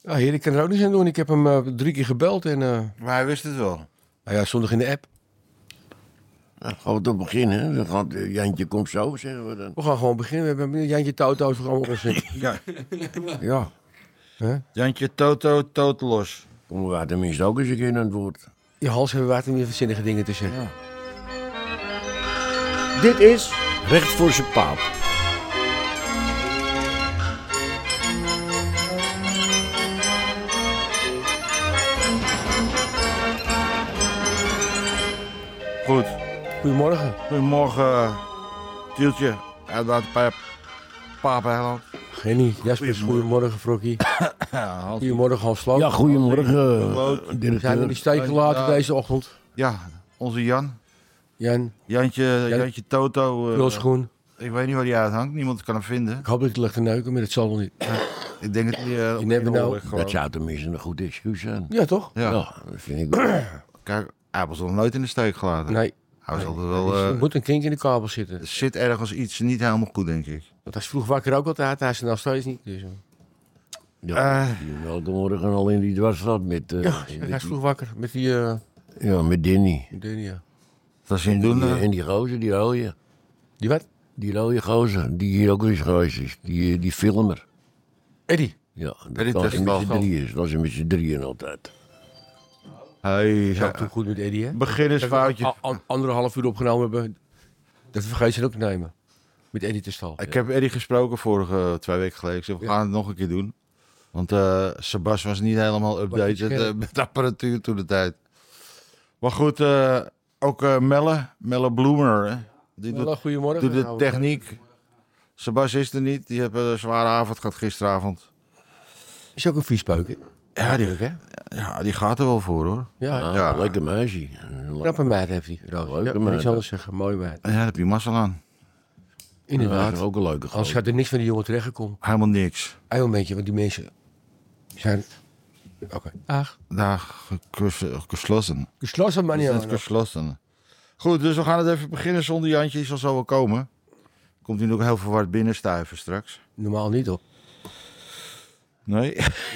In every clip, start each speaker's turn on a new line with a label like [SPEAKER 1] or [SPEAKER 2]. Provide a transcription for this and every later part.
[SPEAKER 1] Ja, heer, ik kan er ook niks aan doen. Ik heb hem 3 keer gebeld en...
[SPEAKER 2] Maar hij wist het wel.
[SPEAKER 1] Nou ja, zondag in de app.
[SPEAKER 3] Nou, gaan we toch beginnen? Dan gaat, Jantje komt zo, zeggen we dan.
[SPEAKER 1] We gaan gewoon beginnen. We hebben Jantje Toto's voor allemaal onzin.
[SPEAKER 2] Ja.
[SPEAKER 3] Ja,
[SPEAKER 2] Jantje Toto los.
[SPEAKER 3] komen wij tenminste ook eens een keer aan het woord.
[SPEAKER 1] Je hals hebben water meer zinnige dingen te zeggen.
[SPEAKER 2] Ja.
[SPEAKER 3] Dit is Recht voor zijn paap.
[SPEAKER 2] Goed.
[SPEAKER 1] Goedemorgen.
[SPEAKER 2] Goedemorgen, Tieltje. Uit Papeneiland.
[SPEAKER 1] Gennie. Jaspers, goedemorgen, Frokkie.
[SPEAKER 2] Ja, Hans.
[SPEAKER 1] Goedemorgen, Hans Sloot.
[SPEAKER 3] Ja, goedemorgen,
[SPEAKER 2] Hallo.
[SPEAKER 1] We zijn in
[SPEAKER 3] directeur.
[SPEAKER 1] de steek gelaten
[SPEAKER 2] Ja.
[SPEAKER 1] deze ochtend.
[SPEAKER 2] Ja, onze Jan.
[SPEAKER 1] Jan,
[SPEAKER 2] Jantje Toto.
[SPEAKER 1] Wilschoen.
[SPEAKER 2] Ik weet niet waar hij uithangt. Niemand kan hem vinden.
[SPEAKER 1] Ik hoop dat hij ligt te neuken, maar dat zal nog niet.
[SPEAKER 2] Ik denk dat hij...
[SPEAKER 1] You never know.
[SPEAKER 3] Dat zou tenminste een goed excuus zijn.
[SPEAKER 1] Ja, toch?
[SPEAKER 2] Ja.
[SPEAKER 3] Ja, dat vind ik wel.
[SPEAKER 2] Kijk, hij was nog nooit in de steek gelaten.
[SPEAKER 1] Nee.
[SPEAKER 2] Hij was altijd
[SPEAKER 1] Er
[SPEAKER 2] wel...
[SPEAKER 1] moet een kink in de kabel zitten.
[SPEAKER 2] er zit ergens iets niet helemaal goed, denk ik.
[SPEAKER 1] Want hij is vroeg wakker ook altijd. Hij is er nog steeds niet. Dus,
[SPEAKER 3] Ja, elke morgen al in die dwarsstraat met...
[SPEAKER 1] ja, hij is vroeg wakker met die...
[SPEAKER 3] ja, met Danny.
[SPEAKER 1] ja.
[SPEAKER 2] Dat is in doen.
[SPEAKER 3] En die gozer, die rode.
[SPEAKER 1] Die wat?
[SPEAKER 3] Die rode gozer, die hier ook eens geweest is. Die filmer.
[SPEAKER 1] Eddie.
[SPEAKER 3] Ja,
[SPEAKER 2] Eddie
[SPEAKER 3] dat was met
[SPEAKER 2] Testal.
[SPEAKER 3] z'n drieën. Dat was met z'n drieën altijd.
[SPEAKER 2] Hey,
[SPEAKER 1] Is ook toen goed met Eddie, hè?
[SPEAKER 2] beginnersfoutje.
[SPEAKER 1] Anderhalf uur opgenomen hebben. Dat vergeet ze ook te nemen. Met Eddie te stal.
[SPEAKER 2] Ik heb Eddie gesproken vorige 2 weken geleden. Ik zei, we gaan het nog een keer doen. Want Sebas was niet helemaal updated met de apparatuur toen de tijd. Maar goed, ook Melle Bloemer. Hè. Die
[SPEAKER 1] Goedemorgen.
[SPEAKER 2] doet de
[SPEAKER 1] Nou,
[SPEAKER 2] techniek. Sebas is er niet. Die heeft een zware avond gehad gisteravond.
[SPEAKER 1] Is ook een viespeuk, hè?
[SPEAKER 2] Ja, die,
[SPEAKER 1] hè?
[SPEAKER 2] ja, die gaat er wel voor, hoor.
[SPEAKER 1] Ja,
[SPEAKER 3] Ah,
[SPEAKER 2] Ja.
[SPEAKER 3] lekker meisje.
[SPEAKER 1] knappe meid heeft hij. Roos.
[SPEAKER 3] Leuke
[SPEAKER 1] Ja,
[SPEAKER 3] meid.
[SPEAKER 1] niks anders zeggen. Mooi meid.
[SPEAKER 2] Ja, daar heb je mazzel aan.
[SPEAKER 1] Inderdaad.
[SPEAKER 3] Ja, ook een leuke
[SPEAKER 1] Anders
[SPEAKER 3] gozer.
[SPEAKER 1] gaat er niks van die jongen terechtgekomen.
[SPEAKER 2] Helemaal niks.
[SPEAKER 1] Een momentje, want die mensen zijn... Oké. Ach.
[SPEAKER 2] Daar gesloten.
[SPEAKER 1] Gesloten, man.
[SPEAKER 2] Dat is gesloten. Goed, dus we gaan het even beginnen zonder Jantje. Die zal zo wel komen. Komt hij nog heel verward binnenstuiven straks?
[SPEAKER 1] Normaal niet, op.
[SPEAKER 2] Nee?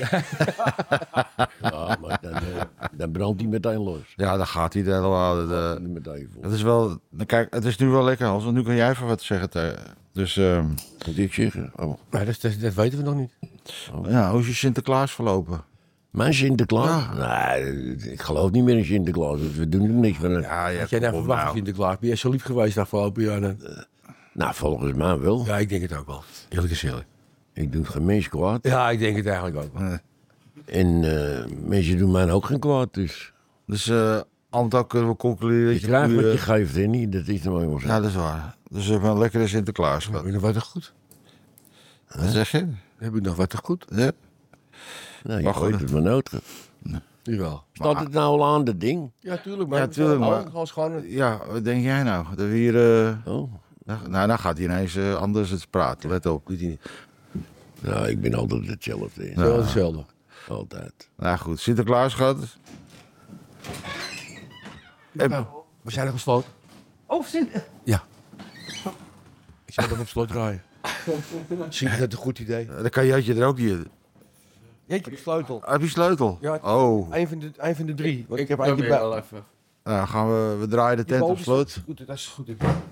[SPEAKER 3] Ja, maar dan brandt hij meteen los.
[SPEAKER 2] Ja, dan gaat hij er helemaal.
[SPEAKER 3] Meteen vol.
[SPEAKER 2] Het is wel... Kijk, het is nu wel lekker, Hans. Want nu kan jij even wat zeggen. Dus,
[SPEAKER 3] Moet ik zeggen? Oh.
[SPEAKER 1] Maar dat weten we nog niet.
[SPEAKER 2] ja, hoe is je Sinterklaas verlopen?
[SPEAKER 3] Mijn Sinterklaas? Nee, ik geloof niet meer in Sinterklaas. Dus we doen er niks van.
[SPEAKER 2] Ja, ja,
[SPEAKER 1] Had jij nou
[SPEAKER 2] kom op
[SPEAKER 1] verwacht,
[SPEAKER 2] nou.
[SPEAKER 1] Sinterklaas? Ben jij zo lief geweest de afgelopen jaren?
[SPEAKER 3] Nou, volgens mij wel.
[SPEAKER 1] Ja, ik denk het ook wel. Eerlijk is eerlijk.
[SPEAKER 3] Ik doe geen mens kwaad.
[SPEAKER 1] Ja, ik denk het eigenlijk ook wel.
[SPEAKER 3] En mensen doen mij ook geen kwaad. Dus
[SPEAKER 2] Dus, Antak kunnen we concluderen dat
[SPEAKER 3] je
[SPEAKER 2] je...
[SPEAKER 3] krijgt
[SPEAKER 2] nu,
[SPEAKER 3] wat je geeft, hè? Niet, dat is nou eenmaal zo.
[SPEAKER 2] Ja, dat is waar. Dus we hebben een lekkere Sinterklaas gehad.
[SPEAKER 1] Heb ik nog wat te goed?
[SPEAKER 2] Wat zeg je?
[SPEAKER 1] Heb ik nog wat te goed?
[SPEAKER 2] Ja?
[SPEAKER 3] Nou, je
[SPEAKER 2] Wacht,
[SPEAKER 3] gooit het maar nood.
[SPEAKER 1] Jawel.
[SPEAKER 3] Staat het nou al aan, dat ding?
[SPEAKER 1] Ja, tuurlijk. Maar
[SPEAKER 2] Ja, tuurlijk, maar-
[SPEAKER 1] Als gewoon...
[SPEAKER 2] Ja, wat denk jij nou? Dat we hier...
[SPEAKER 3] Oh.
[SPEAKER 2] nou, gaat hij ineens anders het praten. Let op.
[SPEAKER 1] Doet hij niet.
[SPEAKER 3] Nou, ik ben altijd hetzelfde. hè.
[SPEAKER 1] Zo hetzelfde.
[SPEAKER 3] Altijd.
[SPEAKER 2] Nou goed, Sinterklaas gehad.
[SPEAKER 1] Nou, we zijn er gesloten.
[SPEAKER 4] Oh,
[SPEAKER 1] Ja. Ik zou nog op slot draaien. Zie je dat een goed idee?
[SPEAKER 2] Dan kan Jantje er ook hier.
[SPEAKER 1] Jeetje, sleutel.
[SPEAKER 2] Heb je sleutel?
[SPEAKER 1] Ja.
[SPEAKER 2] Oh,
[SPEAKER 1] Een van de 3. Want ik heb eentje bij.
[SPEAKER 4] even.
[SPEAKER 2] nou gaan we draaien de tent op slot.
[SPEAKER 1] Goed, dat is goed.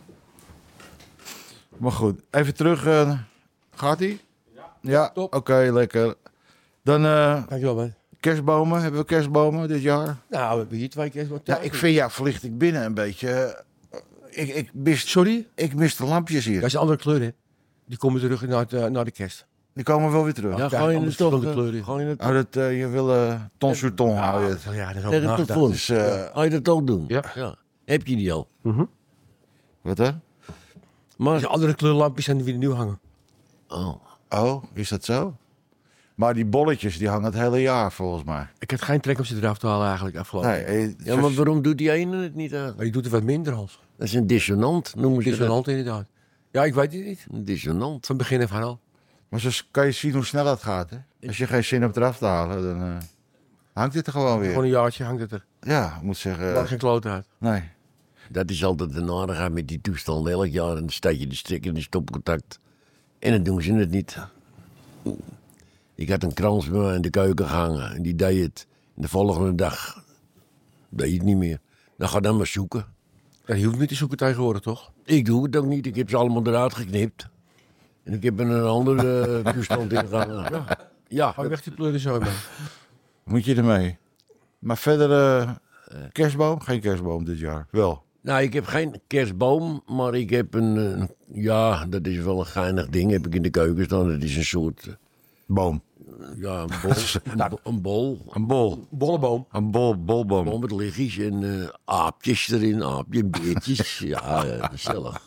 [SPEAKER 2] Maar goed, even terug. Gaat hij? Ja.
[SPEAKER 1] Top.
[SPEAKER 2] Oké, lekker. Dan
[SPEAKER 1] Dankjewel, man.
[SPEAKER 2] kerstbomen. Hebben we kerstbomen dit jaar?
[SPEAKER 1] Nou, we hebben hier 2 keer wat
[SPEAKER 2] Ja, ik vind jouw verlichting binnen een beetje...
[SPEAKER 1] Sorry?
[SPEAKER 2] Ik mis de lampjes
[SPEAKER 1] Dat
[SPEAKER 2] hier.
[SPEAKER 1] is een andere kleur, hè? Die komen terug naar de kerst.
[SPEAKER 2] Die komen wel weer terug.
[SPEAKER 3] Ja,
[SPEAKER 1] Ja,
[SPEAKER 3] ga je
[SPEAKER 1] anders
[SPEAKER 3] het toch?
[SPEAKER 1] verschillende kleuren.
[SPEAKER 3] Ga je het
[SPEAKER 2] Oh, dat, je wil ton sur ton hou je het.
[SPEAKER 1] Ja, dat is ook
[SPEAKER 3] tegen het
[SPEAKER 1] nagedacht.
[SPEAKER 3] plafond?
[SPEAKER 2] Dus,
[SPEAKER 3] Ga je dat ook doen?
[SPEAKER 1] Ja.
[SPEAKER 3] Heb je die al?
[SPEAKER 2] wat hè?
[SPEAKER 3] Maar,
[SPEAKER 1] De andere kleurlampjes zijn die weer nieuw hangen.
[SPEAKER 3] oh.
[SPEAKER 2] Oh, is dat zo? Maar die bolletjes die hangen het hele jaar volgens mij.
[SPEAKER 1] Ik heb geen trek om ze eraf te halen eigenlijk afgelopen.
[SPEAKER 2] Nee,
[SPEAKER 3] Ja, maar waarom doet die ene het niet aan?
[SPEAKER 1] Maar je doet er wat minder, Hans.
[SPEAKER 3] Dat is een dissonant, noemen
[SPEAKER 1] Het
[SPEAKER 3] ze
[SPEAKER 1] is een
[SPEAKER 3] dat.
[SPEAKER 1] hand inderdaad. Ja, ik weet het niet.
[SPEAKER 3] Een dissonant.
[SPEAKER 1] Van begin af aan al.
[SPEAKER 2] maar zo kan je zien hoe snel het gaat. Hè? Als je geen zin hebt eraf te halen, dan hangt dit er gewoon weer.
[SPEAKER 1] Gewoon een jaartje hangt het er.
[SPEAKER 2] Ja, ik moet zeggen.
[SPEAKER 1] Maakt geen kloot uit.
[SPEAKER 2] Nee.
[SPEAKER 3] Dat is altijd de narigheid met die toestand. Elk jaar en dan steek je de stik in de stopcontact. En dan doen ze het niet. Ik had een krans bij mij in de keuken gehangen. En die deed het. En de volgende dag deed het niet meer. Dan ga dan maar zoeken.
[SPEAKER 1] Ja, je hoeft niet te zoeken tegenwoordig, toch?
[SPEAKER 3] Ik doe het ook niet. Ik heb ze allemaal eruit geknipt. En ik heb er een andere toestand in gehangen. Ja.
[SPEAKER 1] Ga je weg die pleuren zo, man.
[SPEAKER 2] Moet je ermee? Maar verder, kerstboom? Geen kerstboom dit jaar. Wel.
[SPEAKER 3] Nou, ik heb geen kerstboom, maar ik heb een ja, dat is wel een geinig ding, heb ik in de keuken staan. Dat is een soort,
[SPEAKER 2] Boom.
[SPEAKER 3] ja, een bol. Een bol.
[SPEAKER 2] Een bol.
[SPEAKER 1] Bolleboom.
[SPEAKER 2] Een bolboom.
[SPEAKER 3] Bol met lichtjes en aapjes erin, beertjes. Ja, gezellig.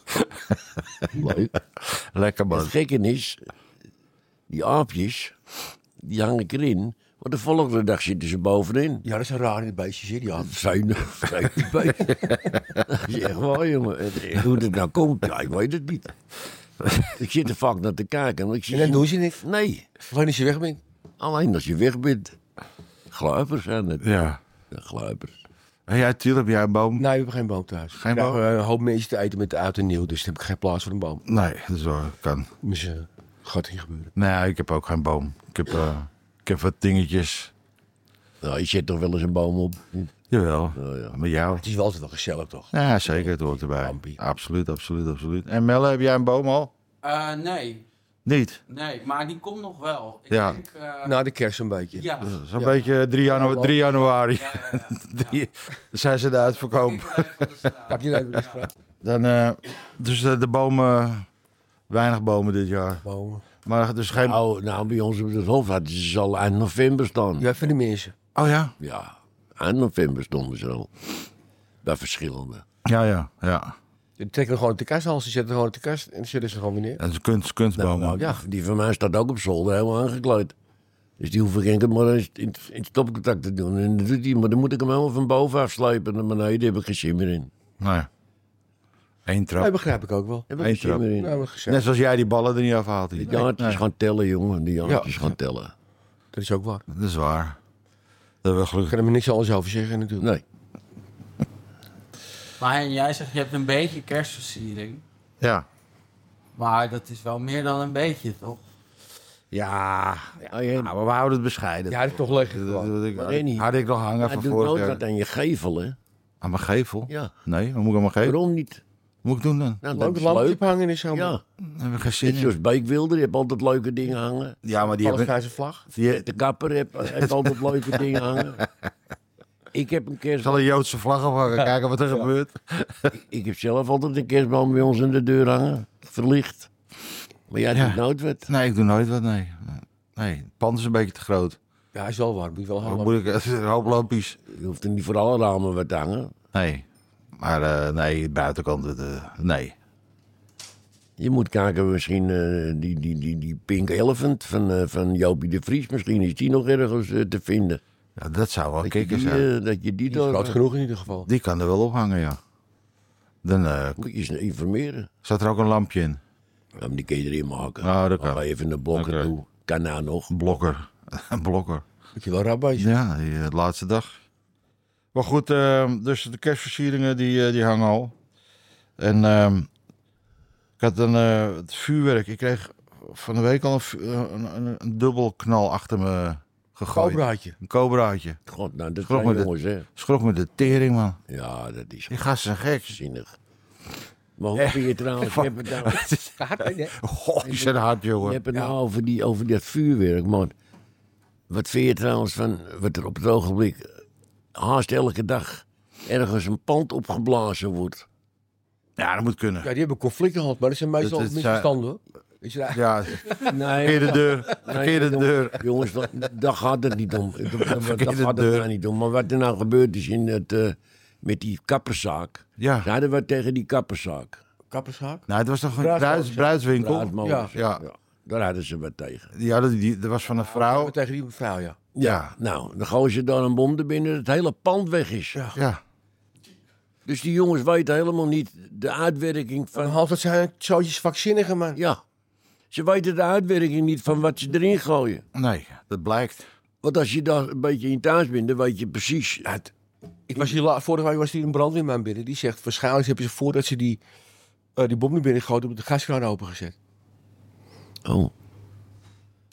[SPEAKER 3] Leuk.
[SPEAKER 2] Lekker man.
[SPEAKER 3] Het gekke is, die aapjes, die hang ik erin. Maar de volgende dag zitten ze bovenin.
[SPEAKER 1] Ja, dat zijn rare beestjes, hè, die apen.
[SPEAKER 3] Zijn die beesten. Dat is echt waar, jongen. En hoe het nou komt, ja, ik weet het niet. Ik zit er vaak naar te kijken. Maar ik zie
[SPEAKER 1] En dan doen ze niks.
[SPEAKER 3] Nee,
[SPEAKER 1] Alleen als je weg bent.
[SPEAKER 3] alleen als je weg bent. Gluipers zijn het.
[SPEAKER 2] Ja.
[SPEAKER 3] Ja, gluipers.
[SPEAKER 2] En jij, Tiel, heb jij een boom?
[SPEAKER 1] Nee, we hebben geen boom thuis.
[SPEAKER 2] Geen
[SPEAKER 1] We
[SPEAKER 2] boom?
[SPEAKER 1] krijgen een hoop mensen te eten met de oud en nieuw, dus dan heb ik geen plaats voor een boom.
[SPEAKER 2] Nee, dat is waar. Kan.
[SPEAKER 1] Dus gaat niet gebeuren.
[SPEAKER 2] Nee, ik heb ook geen boom. Ik heb wat dingetjes.
[SPEAKER 3] Nou, je zet toch wel eens een boom op?
[SPEAKER 2] Jawel.
[SPEAKER 3] Ja.
[SPEAKER 2] Met jou.
[SPEAKER 1] Het is wel altijd wel gezellig, toch?
[SPEAKER 2] Ja, zeker. Het hoort erbij.
[SPEAKER 1] Lampie.
[SPEAKER 2] Absoluut, absoluut, absoluut. En Melle, heb jij een boom al?
[SPEAKER 4] Nee,
[SPEAKER 2] Niet?
[SPEAKER 4] maar die komt nog wel. Ik
[SPEAKER 2] Ja.
[SPEAKER 4] denk,
[SPEAKER 1] Na de kerst een beetje.
[SPEAKER 4] ja.
[SPEAKER 2] Zo'n
[SPEAKER 1] Ja.
[SPEAKER 2] beetje 3 januari.
[SPEAKER 4] Ja.
[SPEAKER 2] Dan zijn ze de uitverkoop.
[SPEAKER 1] Heb je even gesproken?
[SPEAKER 2] Dan, dus de bomen, weinig bomen dit jaar.
[SPEAKER 1] Bomen.
[SPEAKER 2] Maar dus geen...
[SPEAKER 3] Nou, bij ons op het hof hadden ze al eind november staan.
[SPEAKER 1] Ja, van de mensen.
[SPEAKER 2] Oh ja?
[SPEAKER 3] Ja, eind november stonden ze al. Bij verschillende.
[SPEAKER 2] Ja.
[SPEAKER 1] Die trekken gewoon op de kast als ze zetten gewoon op de kast en dan zetten ze gewoon weer neer.
[SPEAKER 2] Dat is een kunstboom.
[SPEAKER 3] Nou, ja, die van mij staat ook op zolder helemaal aangekleed. Dus die hoef ik enkel maar in het stopcontact te doen. En dat doet hij, maar dan moet ik hem helemaal van boven afslijpen naar beneden. Daar heb ik geen zin meer in.
[SPEAKER 2] Nee. Eén trap.
[SPEAKER 1] Nee, begrijp ik ook wel.
[SPEAKER 3] Daar heb
[SPEAKER 2] Eén
[SPEAKER 3] ik geen zin
[SPEAKER 2] trap.
[SPEAKER 3] meer in.
[SPEAKER 1] Nou, maar gezellig.
[SPEAKER 2] Net zoals jij die ballen er niet afhaalt.
[SPEAKER 3] Die jaartjes gaan tellen, jongen. Die jaartjes gaan tellen.
[SPEAKER 1] Dat is ook waar.
[SPEAKER 2] Dat is waar. Dat hebben we
[SPEAKER 1] Ik
[SPEAKER 2] gelukkig.
[SPEAKER 1] kan er maar niks anders over zeggen natuurlijk.
[SPEAKER 3] Nee.
[SPEAKER 4] Maar jij zegt, je hebt een beetje kerstversiering.
[SPEAKER 2] Ja.
[SPEAKER 4] Maar dat is wel meer dan een beetje, toch?
[SPEAKER 2] Ja.
[SPEAKER 3] Oh, ja.
[SPEAKER 2] Maar we houden het bescheiden.
[SPEAKER 1] Ja, dat is toch leuk.
[SPEAKER 2] Had ik nog hangen
[SPEAKER 3] Hij
[SPEAKER 2] van
[SPEAKER 3] doet
[SPEAKER 2] vorig
[SPEAKER 3] nooit
[SPEAKER 2] jaar.
[SPEAKER 3] wat aan je gevel, hè?
[SPEAKER 2] Aan mijn gevel?
[SPEAKER 3] Ja.
[SPEAKER 2] Nee, wat moet ik aan mijn gevel?
[SPEAKER 3] Waarom niet?
[SPEAKER 2] Wat moet ik doen dan?
[SPEAKER 3] Nou, dat
[SPEAKER 1] Leuk
[SPEAKER 3] is
[SPEAKER 1] lampje
[SPEAKER 3] leuk.
[SPEAKER 1] ophangen is zo.
[SPEAKER 3] Ja,
[SPEAKER 2] Daar heb ik geen zin
[SPEAKER 3] net
[SPEAKER 2] in.
[SPEAKER 3] zoals Beek Wilder. Je hebt altijd leuke dingen hangen.
[SPEAKER 2] Ja, maar die
[SPEAKER 1] Alles
[SPEAKER 2] hebben...
[SPEAKER 1] grijze vlag.
[SPEAKER 2] Die
[SPEAKER 3] De kapper heeft altijd leuke dingen hangen. Ik heb een
[SPEAKER 2] zal
[SPEAKER 3] kerstboom.
[SPEAKER 2] een Joodse vlag ophangen. Kijken wat er gebeurt.
[SPEAKER 3] Ik heb zelf altijd een kerstboom bij ons in de deur hangen. Verlicht. Maar jij doet nooit wat.
[SPEAKER 2] Nee, ik doe nooit wat, nee. Nee, het pand is een beetje te groot.
[SPEAKER 1] Ja, hij is wel warm. Moet je wel
[SPEAKER 2] Dan
[SPEAKER 1] hangen.
[SPEAKER 2] moet ik een hoop lampjes.
[SPEAKER 3] Je hoeft er niet voor alle ramen wat te hangen.
[SPEAKER 2] Nee. Maar nee, buitenkant, nee.
[SPEAKER 3] Je moet kijken, misschien die Pink Elephant van Jopie de Vries. Misschien is die nog ergens te vinden.
[SPEAKER 2] Ja, dat zou wel
[SPEAKER 3] Dat je
[SPEAKER 2] kicken
[SPEAKER 3] die,
[SPEAKER 2] zijn.
[SPEAKER 3] dat je die
[SPEAKER 1] Die is
[SPEAKER 3] door...
[SPEAKER 1] groot genoeg in ieder geval.
[SPEAKER 2] Die kan er wel ophangen, ja. Dan
[SPEAKER 3] Moet je eens informeren.
[SPEAKER 2] staat er ook een lampje in.
[SPEAKER 3] Ja, maar die kun je erin maken.
[SPEAKER 2] Oh, dat kan.
[SPEAKER 3] Ga even naar blokken
[SPEAKER 2] Oké.
[SPEAKER 3] toe. Kan nou nog.
[SPEAKER 2] Een blokker. Een blokker.
[SPEAKER 1] Moet je wel rap bij
[SPEAKER 2] Ja, de laatste dag. Maar goed, dus de kerstversieringen die hangen al. En ik had het vuurwerk. Ik kreeg van de week al een dubbelknal achter me gegooid.
[SPEAKER 1] Kobraadje.
[SPEAKER 2] Een cobraatje.
[SPEAKER 3] God, nou, dat
[SPEAKER 2] Schrok
[SPEAKER 3] zijn
[SPEAKER 2] me de-
[SPEAKER 3] jongens, hè.
[SPEAKER 2] Schrok me de tering, man.
[SPEAKER 3] Ja, dat is
[SPEAKER 2] Die gasten zijn gek.
[SPEAKER 3] zinnig. Maar hoe vind je trouwens... Je hebt het nou,
[SPEAKER 2] Goh, die zijn hard,
[SPEAKER 3] je
[SPEAKER 2] jongen.
[SPEAKER 3] hebt het nou over dat vuurwerk, man. Wat vind je trouwens van wat er op het ogenblik haast elke dag ergens een pand opgeblazen wordt?
[SPEAKER 2] Ja, dat moet kunnen.
[SPEAKER 1] Ja, die hebben conflicten gehad, maar dat zijn meestal
[SPEAKER 2] Dat is,
[SPEAKER 1] misverstanden hoor. Weet je daar?
[SPEAKER 2] Ja,
[SPEAKER 3] Nee,
[SPEAKER 2] verkeerde deur. Verkeerde deur.
[SPEAKER 3] jongens, daar gaat het niet om. Daar
[SPEAKER 2] Verkeerde
[SPEAKER 3] gaat het
[SPEAKER 2] deur.
[SPEAKER 3] nou niet om. Maar wat er nou gebeurd is met die kapperszaak.
[SPEAKER 2] Ja.
[SPEAKER 3] Ze hadden wat tegen die kapperszaak.
[SPEAKER 1] Kappershaak.
[SPEAKER 2] Nou, het was toch een
[SPEAKER 1] Bruidswinkel.
[SPEAKER 2] bruidswinkel?
[SPEAKER 3] Bruidsmolens.
[SPEAKER 2] Ja.
[SPEAKER 3] Daar hadden ze wat tegen.
[SPEAKER 2] Die hadden dat was van een vrouw.
[SPEAKER 1] Tegen die vrouw, ja.
[SPEAKER 2] Ja.
[SPEAKER 3] Nou, dan gooien ze daar een bom er binnen, het hele pand weg is.
[SPEAKER 2] Ja.
[SPEAKER 3] Dus die jongens weten helemaal niet de uitwerking
[SPEAKER 1] Van
[SPEAKER 3] van...
[SPEAKER 1] half dat zijn zootjes vakzinnige man.
[SPEAKER 3] Ja, ze weten de uitwerking niet van wat ze erin gooien.
[SPEAKER 2] Nee, dat blijkt.
[SPEAKER 3] Want als je daar een beetje in thuis bent, dan weet je precies...
[SPEAKER 1] Ik was hier vorige week was hier een brandweerman binnen. Die zegt, waarschijnlijk hebben ze voordat ze die bom naar binnen gooien, op de gaskraan opengezet.
[SPEAKER 3] Oh,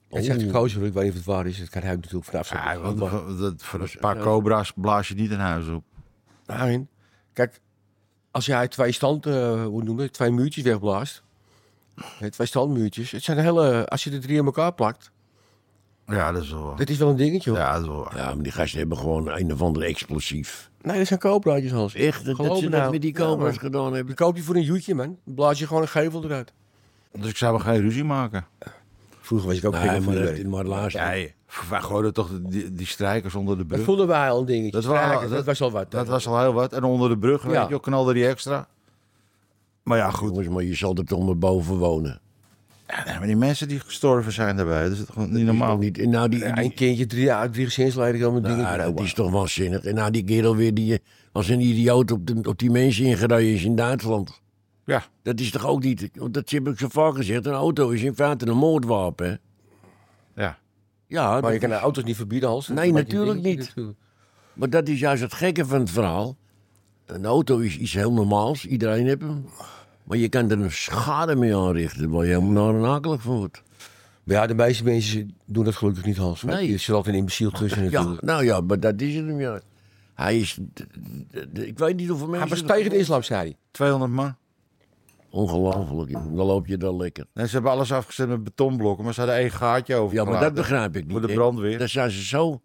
[SPEAKER 1] Hij zegt de kozer, ik weet niet of het waar is. Dat kan hij natuurlijk vanaf
[SPEAKER 2] Ja,
[SPEAKER 1] zijn.
[SPEAKER 2] want voor een paar cobra's blaas je niet een huis op.
[SPEAKER 1] Nee. Kijk, als jij 2 twee muurtjes wegblaast. 2 standmuurtjes. Het zijn hele, als je de 3 aan elkaar plakt.
[SPEAKER 2] Ja, dat is wel waar.
[SPEAKER 1] Dat is wel een dingetje hoor.
[SPEAKER 2] Ja, dat is wel waar.
[SPEAKER 3] Ja, maar die gasten hebben gewoon een of ander explosief.
[SPEAKER 1] Nee, dat zijn koopblaadjes, Hans.
[SPEAKER 3] Echt, dat
[SPEAKER 1] Geloof
[SPEAKER 3] ze
[SPEAKER 1] me
[SPEAKER 3] dat
[SPEAKER 1] nou.
[SPEAKER 3] met die
[SPEAKER 1] Ja,
[SPEAKER 3] cobra's
[SPEAKER 1] man.
[SPEAKER 3] gedaan hebben.
[SPEAKER 1] Die koop je voor een joetje, man. Dan blaas je gewoon een gevel eruit.
[SPEAKER 2] Dus ik zou wel geen ruzie maken.
[SPEAKER 1] Vroeger was ik ook
[SPEAKER 3] Nee,
[SPEAKER 1] gek op
[SPEAKER 3] maar,
[SPEAKER 1] vuurwerk.
[SPEAKER 3] maar luister.
[SPEAKER 2] Ja, wij gooiden toch die strijkers onder de
[SPEAKER 1] Dat
[SPEAKER 2] brug.
[SPEAKER 1] vonden wij al een dingetje.
[SPEAKER 2] Dat was-
[SPEAKER 1] Strijkers, dat was al wat.
[SPEAKER 2] Dat was al heel wat. En onder de brug, weet
[SPEAKER 1] Ja.
[SPEAKER 2] je, knalde die extra. Maar ja, goed.
[SPEAKER 3] Jongens, maar je zal er toch maar boven wonen.
[SPEAKER 2] Ja, nee, maar die mensen die gestorven zijn daarbij, dat is toch gewoon niet normaal.
[SPEAKER 3] Niet, nou, die,
[SPEAKER 1] Een kindje, 3 gezinsleden dan met dingen.
[SPEAKER 3] nou, dat is toch waanzinnig. En nou, die kerel weer die als een idioot op die mensen ingereden is in Duitsland.
[SPEAKER 2] Ja,
[SPEAKER 3] Dat is toch ook niet... Want dat heb ik zo vaak gezegd. Een auto is in feite een moordwapen, hè?
[SPEAKER 2] ja.
[SPEAKER 3] Ja,
[SPEAKER 1] Maar
[SPEAKER 3] dat-
[SPEAKER 1] je kan de auto's niet verbieden, Hans.
[SPEAKER 3] Nee,
[SPEAKER 1] Dat is een
[SPEAKER 3] natuurlijk
[SPEAKER 1] dingetje,
[SPEAKER 3] niet.
[SPEAKER 1] natuurlijk.
[SPEAKER 3] maar dat is juist het gekke van het verhaal. Een auto is iets heel normaals. Iedereen heeft hem. Maar je kan er een schade mee aanrichten waar je helemaal naar akelig van wordt.
[SPEAKER 1] Maar ja, de meeste mensen doen dat gelukkig niet, Hans.
[SPEAKER 3] Nee.
[SPEAKER 1] Er zit altijd een imbeciel tussen
[SPEAKER 3] Ja,
[SPEAKER 1] natuurlijk.
[SPEAKER 3] nou ja, maar dat is het hem, ja. Hij is... ik weet niet hoeveel mensen...
[SPEAKER 1] Hij was
[SPEAKER 3] er-
[SPEAKER 1] tegen de islam, zei hij.
[SPEAKER 2] 200 man.
[SPEAKER 3] Ongelooflijk. Dan loop je daar lekker.
[SPEAKER 2] Nee, ze hebben alles afgezet met betonblokken, maar ze hadden 1 gaatje over.
[SPEAKER 3] Ja, maar dat begrijp ik niet.
[SPEAKER 2] Voor de
[SPEAKER 3] hè.
[SPEAKER 2] brandweer.
[SPEAKER 3] Daar zijn ze zo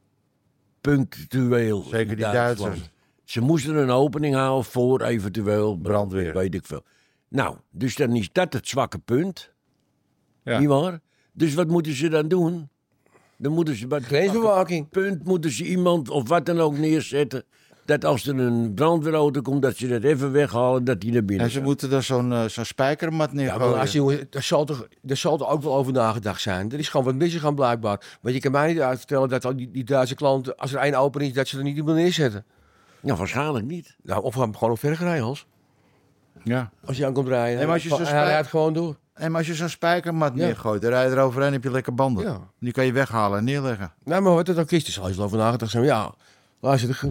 [SPEAKER 3] punctueel.
[SPEAKER 2] Zeker
[SPEAKER 3] in
[SPEAKER 2] die
[SPEAKER 3] Duitsland.
[SPEAKER 2] Duitsers.
[SPEAKER 3] Ze moesten een opening houden voor eventueel
[SPEAKER 2] Brandweer.
[SPEAKER 3] Weet ik veel. Nou, dus dan is dat het zwakke punt.
[SPEAKER 2] Ja.
[SPEAKER 3] Niet waar? Dus wat moeten ze dan doen? Dan moeten ze bij het
[SPEAKER 1] Grensbewaking.
[SPEAKER 3] punt moeten ze iemand of wat dan ook neerzetten. Dat als er een brandweerauto komt, dat ze dat even weghalen, dat die naar binnen
[SPEAKER 2] En ze
[SPEAKER 3] gaat.
[SPEAKER 2] moeten daar zo'n spijkermat
[SPEAKER 1] Ja, maar
[SPEAKER 2] neergooien.
[SPEAKER 1] als jongen, daar zal toch ook wel over nagedacht zijn. Er is gewoon wat misgegaan blijkbaar. Want je kan mij niet uitvertellen dat al die Duitse klanten, als er 1 open is, dat ze er niet iemand neerzetten.
[SPEAKER 3] Nou, waarschijnlijk niet.
[SPEAKER 1] Nou, of we hebben gewoon op verder gereden, Hans.
[SPEAKER 2] Ja.
[SPEAKER 1] Als je aan komt rijden.
[SPEAKER 2] Nee, maar als je zo
[SPEAKER 1] hij
[SPEAKER 2] spijt-
[SPEAKER 1] rijdt gewoon door.
[SPEAKER 2] En maar als je zo'n spijkermat
[SPEAKER 1] Ja.
[SPEAKER 2] neergooit, dan rij je eroverheen, heb je lekker banden.
[SPEAKER 1] Ja.
[SPEAKER 2] Die kan je weghalen en neerleggen.
[SPEAKER 1] Nou, maar wat het ook is, er zal je wel over nagedacht zijn. Ja, luister,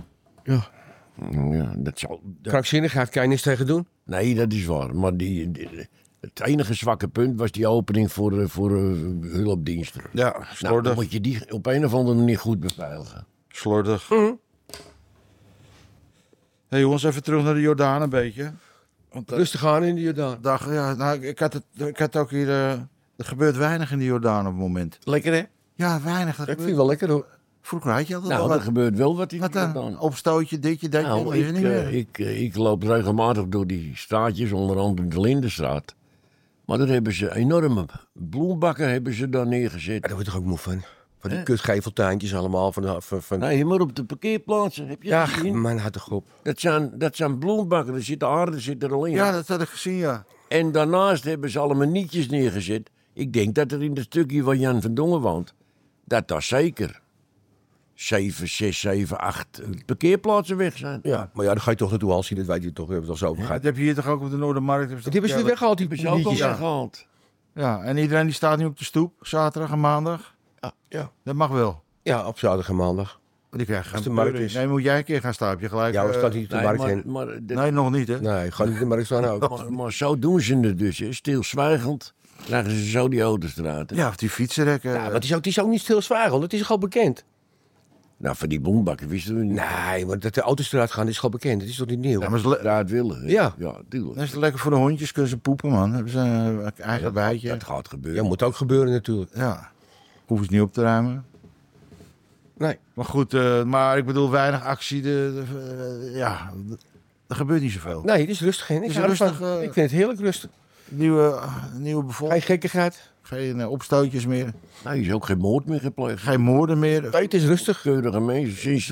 [SPEAKER 3] Ja, dat zal...
[SPEAKER 1] krankzinnigheid kan je niks tegen doen.
[SPEAKER 3] Nee, dat is waar. Maar het enige zwakke punt was die opening voor hulpdiensten.
[SPEAKER 2] Ja,
[SPEAKER 3] Nou,
[SPEAKER 2] slordig.
[SPEAKER 3] dan moet je die op een of andere manier goed beveiligen.
[SPEAKER 2] Slordig. Hey jongens, even terug naar de Jordaan een beetje. Want,
[SPEAKER 1] Rustig aan in de Jordaan.
[SPEAKER 2] ja, nou, ik had ook hier... er gebeurt weinig in de Jordaan op het moment.
[SPEAKER 1] Lekker, hè?
[SPEAKER 2] Ja, weinig.
[SPEAKER 1] Ik vind het wel lekker, hoor.
[SPEAKER 2] Vroeger had je altijd
[SPEAKER 3] Nou,
[SPEAKER 2] wel
[SPEAKER 3] er
[SPEAKER 2] wat.
[SPEAKER 3] gebeurt wel wat in
[SPEAKER 2] Wat
[SPEAKER 3] die
[SPEAKER 2] dan?
[SPEAKER 3] Jordaan.
[SPEAKER 2] Opstootje, ditje, datje.
[SPEAKER 3] Nou,
[SPEAKER 2] maar is er niet meer.
[SPEAKER 3] ik loop regelmatig door die straatjes, onder andere de Lindenstraat. Maar daar hebben ze enorme bloembakken hebben ze daar neergezet.
[SPEAKER 1] Ja, daar word je toch ook moe van? Van die kutgeveltuintjes allemaal. Van...
[SPEAKER 3] Nee, maar op de parkeerplaatsen, heb je
[SPEAKER 1] Ja,
[SPEAKER 3] het gezien?
[SPEAKER 1] man, had toch op.
[SPEAKER 3] Dat zijn bloembakken, er zit de aarde zit er al in.
[SPEAKER 2] Ja, dat had ik gezien, ja.
[SPEAKER 3] En daarnaast hebben ze allemaal nietjes neergezet. Ik denk dat er in het stukje waar Jan van Dongen woont, dat daar zeker 7, 6, 7, 8 parkeerplaatsen weg zijn.
[SPEAKER 1] Ja, maar ja, daar ga je toch naartoe, Hans. Dat weet je toch. We hebben het al zo over gehad.
[SPEAKER 2] Dat heb je hier toch ook op de Noordermarkt.
[SPEAKER 1] Die hebben ze weer weggehaald, die
[SPEAKER 3] Hebben ze ook al
[SPEAKER 1] nietjes.
[SPEAKER 3] weggehaald.
[SPEAKER 2] Ja, en iedereen die staat nu op de stoep, zaterdag en maandag.
[SPEAKER 1] Ja.
[SPEAKER 2] Dat mag wel.
[SPEAKER 1] Ja, op zaterdag en maandag.
[SPEAKER 2] Die krijgen
[SPEAKER 1] Als de
[SPEAKER 2] geen
[SPEAKER 1] markt
[SPEAKER 2] beuring.
[SPEAKER 1] is.
[SPEAKER 2] Nee, moet jij een keer gaan staan. Heb je gelijk.
[SPEAKER 1] Ja, we staat niet op de
[SPEAKER 3] Nee,
[SPEAKER 1] markt heen.
[SPEAKER 2] Nee, nog niet, hè?
[SPEAKER 1] Nee, gewoon niet de markt staan ook.
[SPEAKER 3] maar zo doen ze het dus. Hè. Stilzwijgend krijgen ze zo die auto's eruit. Hè.
[SPEAKER 2] Ja, of die fietsenrekken.
[SPEAKER 1] Ja, maar het is ook niet stilzwijgend. Dat is gewoon bekend.
[SPEAKER 3] Nou, van die bloembakken wisten we niet.
[SPEAKER 1] Nee, maar dat de auto's eruit gaan is gewoon bekend. Dat is toch niet nieuw?
[SPEAKER 2] Ja, maar is
[SPEAKER 3] Eruit willen. Hè.
[SPEAKER 1] Ja.
[SPEAKER 3] Ja, tuurlijk.
[SPEAKER 2] dat is lekker voor de hondjes. Kunnen ze poepen, man. Hebben ze een eigen bijtje.
[SPEAKER 3] Dat gaat gebeuren.
[SPEAKER 1] Ja, moet ook gebeuren natuurlijk.
[SPEAKER 2] Ja. Hoeven ze niet op te ruimen.
[SPEAKER 1] Nee.
[SPEAKER 2] Maar goed, maar ik bedoel, weinig actie. Ja, er gebeurt niet zoveel.
[SPEAKER 1] Nee, het is rustig. Hè? Ik,
[SPEAKER 2] is
[SPEAKER 1] hou ervan.
[SPEAKER 2] rustig,
[SPEAKER 1] Ik vind het heerlijk rustig.
[SPEAKER 2] Nieuwe
[SPEAKER 1] Geen
[SPEAKER 2] bevolking.
[SPEAKER 1] gekkigheid.
[SPEAKER 2] Geen opstootjes meer.
[SPEAKER 3] Nou, is ook geen moord meer gepleegd.
[SPEAKER 2] Geen moorden meer.
[SPEAKER 1] Nee, het is rustig.
[SPEAKER 3] Keurige mensen. Sinds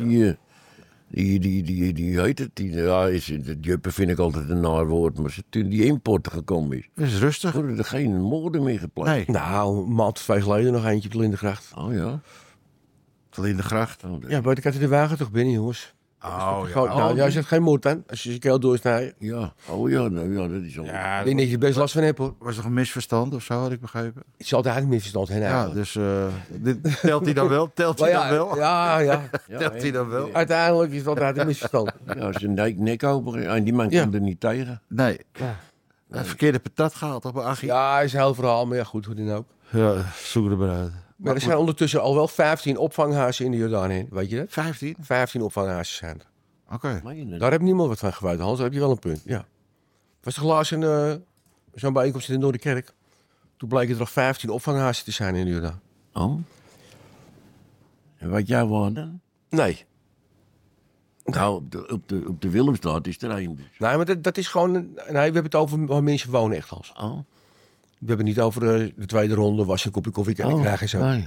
[SPEAKER 3] die heet het, de juppen vind ik altijd een naar woord, maar toen die import gekomen is,
[SPEAKER 2] Het is rustig.
[SPEAKER 3] worden er geen moorden meer gepleegd.
[SPEAKER 2] Nee,
[SPEAKER 1] Nou, een maand of 2 geleden nog eentje op de Lindengracht.
[SPEAKER 3] Oh ja?
[SPEAKER 2] het in de gracht.
[SPEAKER 3] Oh, dat-
[SPEAKER 1] Ja, buiten de wagen toch binnen, jongens.
[SPEAKER 2] Oh,
[SPEAKER 1] Gewoon, nou, jij zegt geen moord aan. Als je je keel doorsnijdt.
[SPEAKER 3] ja. Oh ja, nou ja, dat is al...
[SPEAKER 2] Ja,
[SPEAKER 1] Ik denk dat je er best last van hebt, hoor.
[SPEAKER 2] was toch een misverstand of zo, had ik begrepen?
[SPEAKER 1] Het is altijd een misverstand, hè?
[SPEAKER 2] Ja,
[SPEAKER 1] eigenlijk.
[SPEAKER 2] dus telt hij dan wel? Telt hij
[SPEAKER 1] Maar
[SPEAKER 2] dan wel?
[SPEAKER 1] Ja.
[SPEAKER 3] Ja,
[SPEAKER 2] Telt hij dan wel?
[SPEAKER 1] Uiteindelijk is het altijd een misverstand.
[SPEAKER 3] Ja, zijn nek open. En die man
[SPEAKER 1] Ja.
[SPEAKER 3] komt er niet tegen.
[SPEAKER 2] Nee.
[SPEAKER 1] Ja.
[SPEAKER 2] Een verkeerde patat gehaald op een aggie.
[SPEAKER 1] Ja, is een heel verhaal, maar ja, goed, hoe dan ook.
[SPEAKER 2] Ja, zoek er maar uit.
[SPEAKER 1] Maar er zijn ondertussen al wel 15 opvanghuizen in de Jordaan heen. Weet je dat?
[SPEAKER 2] 15?
[SPEAKER 1] 15 opvanghuizen zijn er.
[SPEAKER 2] Oké.
[SPEAKER 1] Daar heb niemand wat van geweten, Hans. Daar heb je wel een punt. Ja. Was toch laatst zo'n bijeenkomst in de Noorderkerk? Toen bleken er nog 15 opvanghuizen te zijn in de Jordaan.
[SPEAKER 3] Oh. En wat jij wou dan?
[SPEAKER 1] Nee.
[SPEAKER 3] Nou, op de Willemstraat is er één. Dus.
[SPEAKER 1] Nee, maar dat is gewoon... Nee, we hebben het over waar mensen wonen echt, Hans.
[SPEAKER 3] Oh.
[SPEAKER 1] We hebben het niet over de tweede ronde, was je een kopje koffie kan krijgen en zo.
[SPEAKER 3] Nee.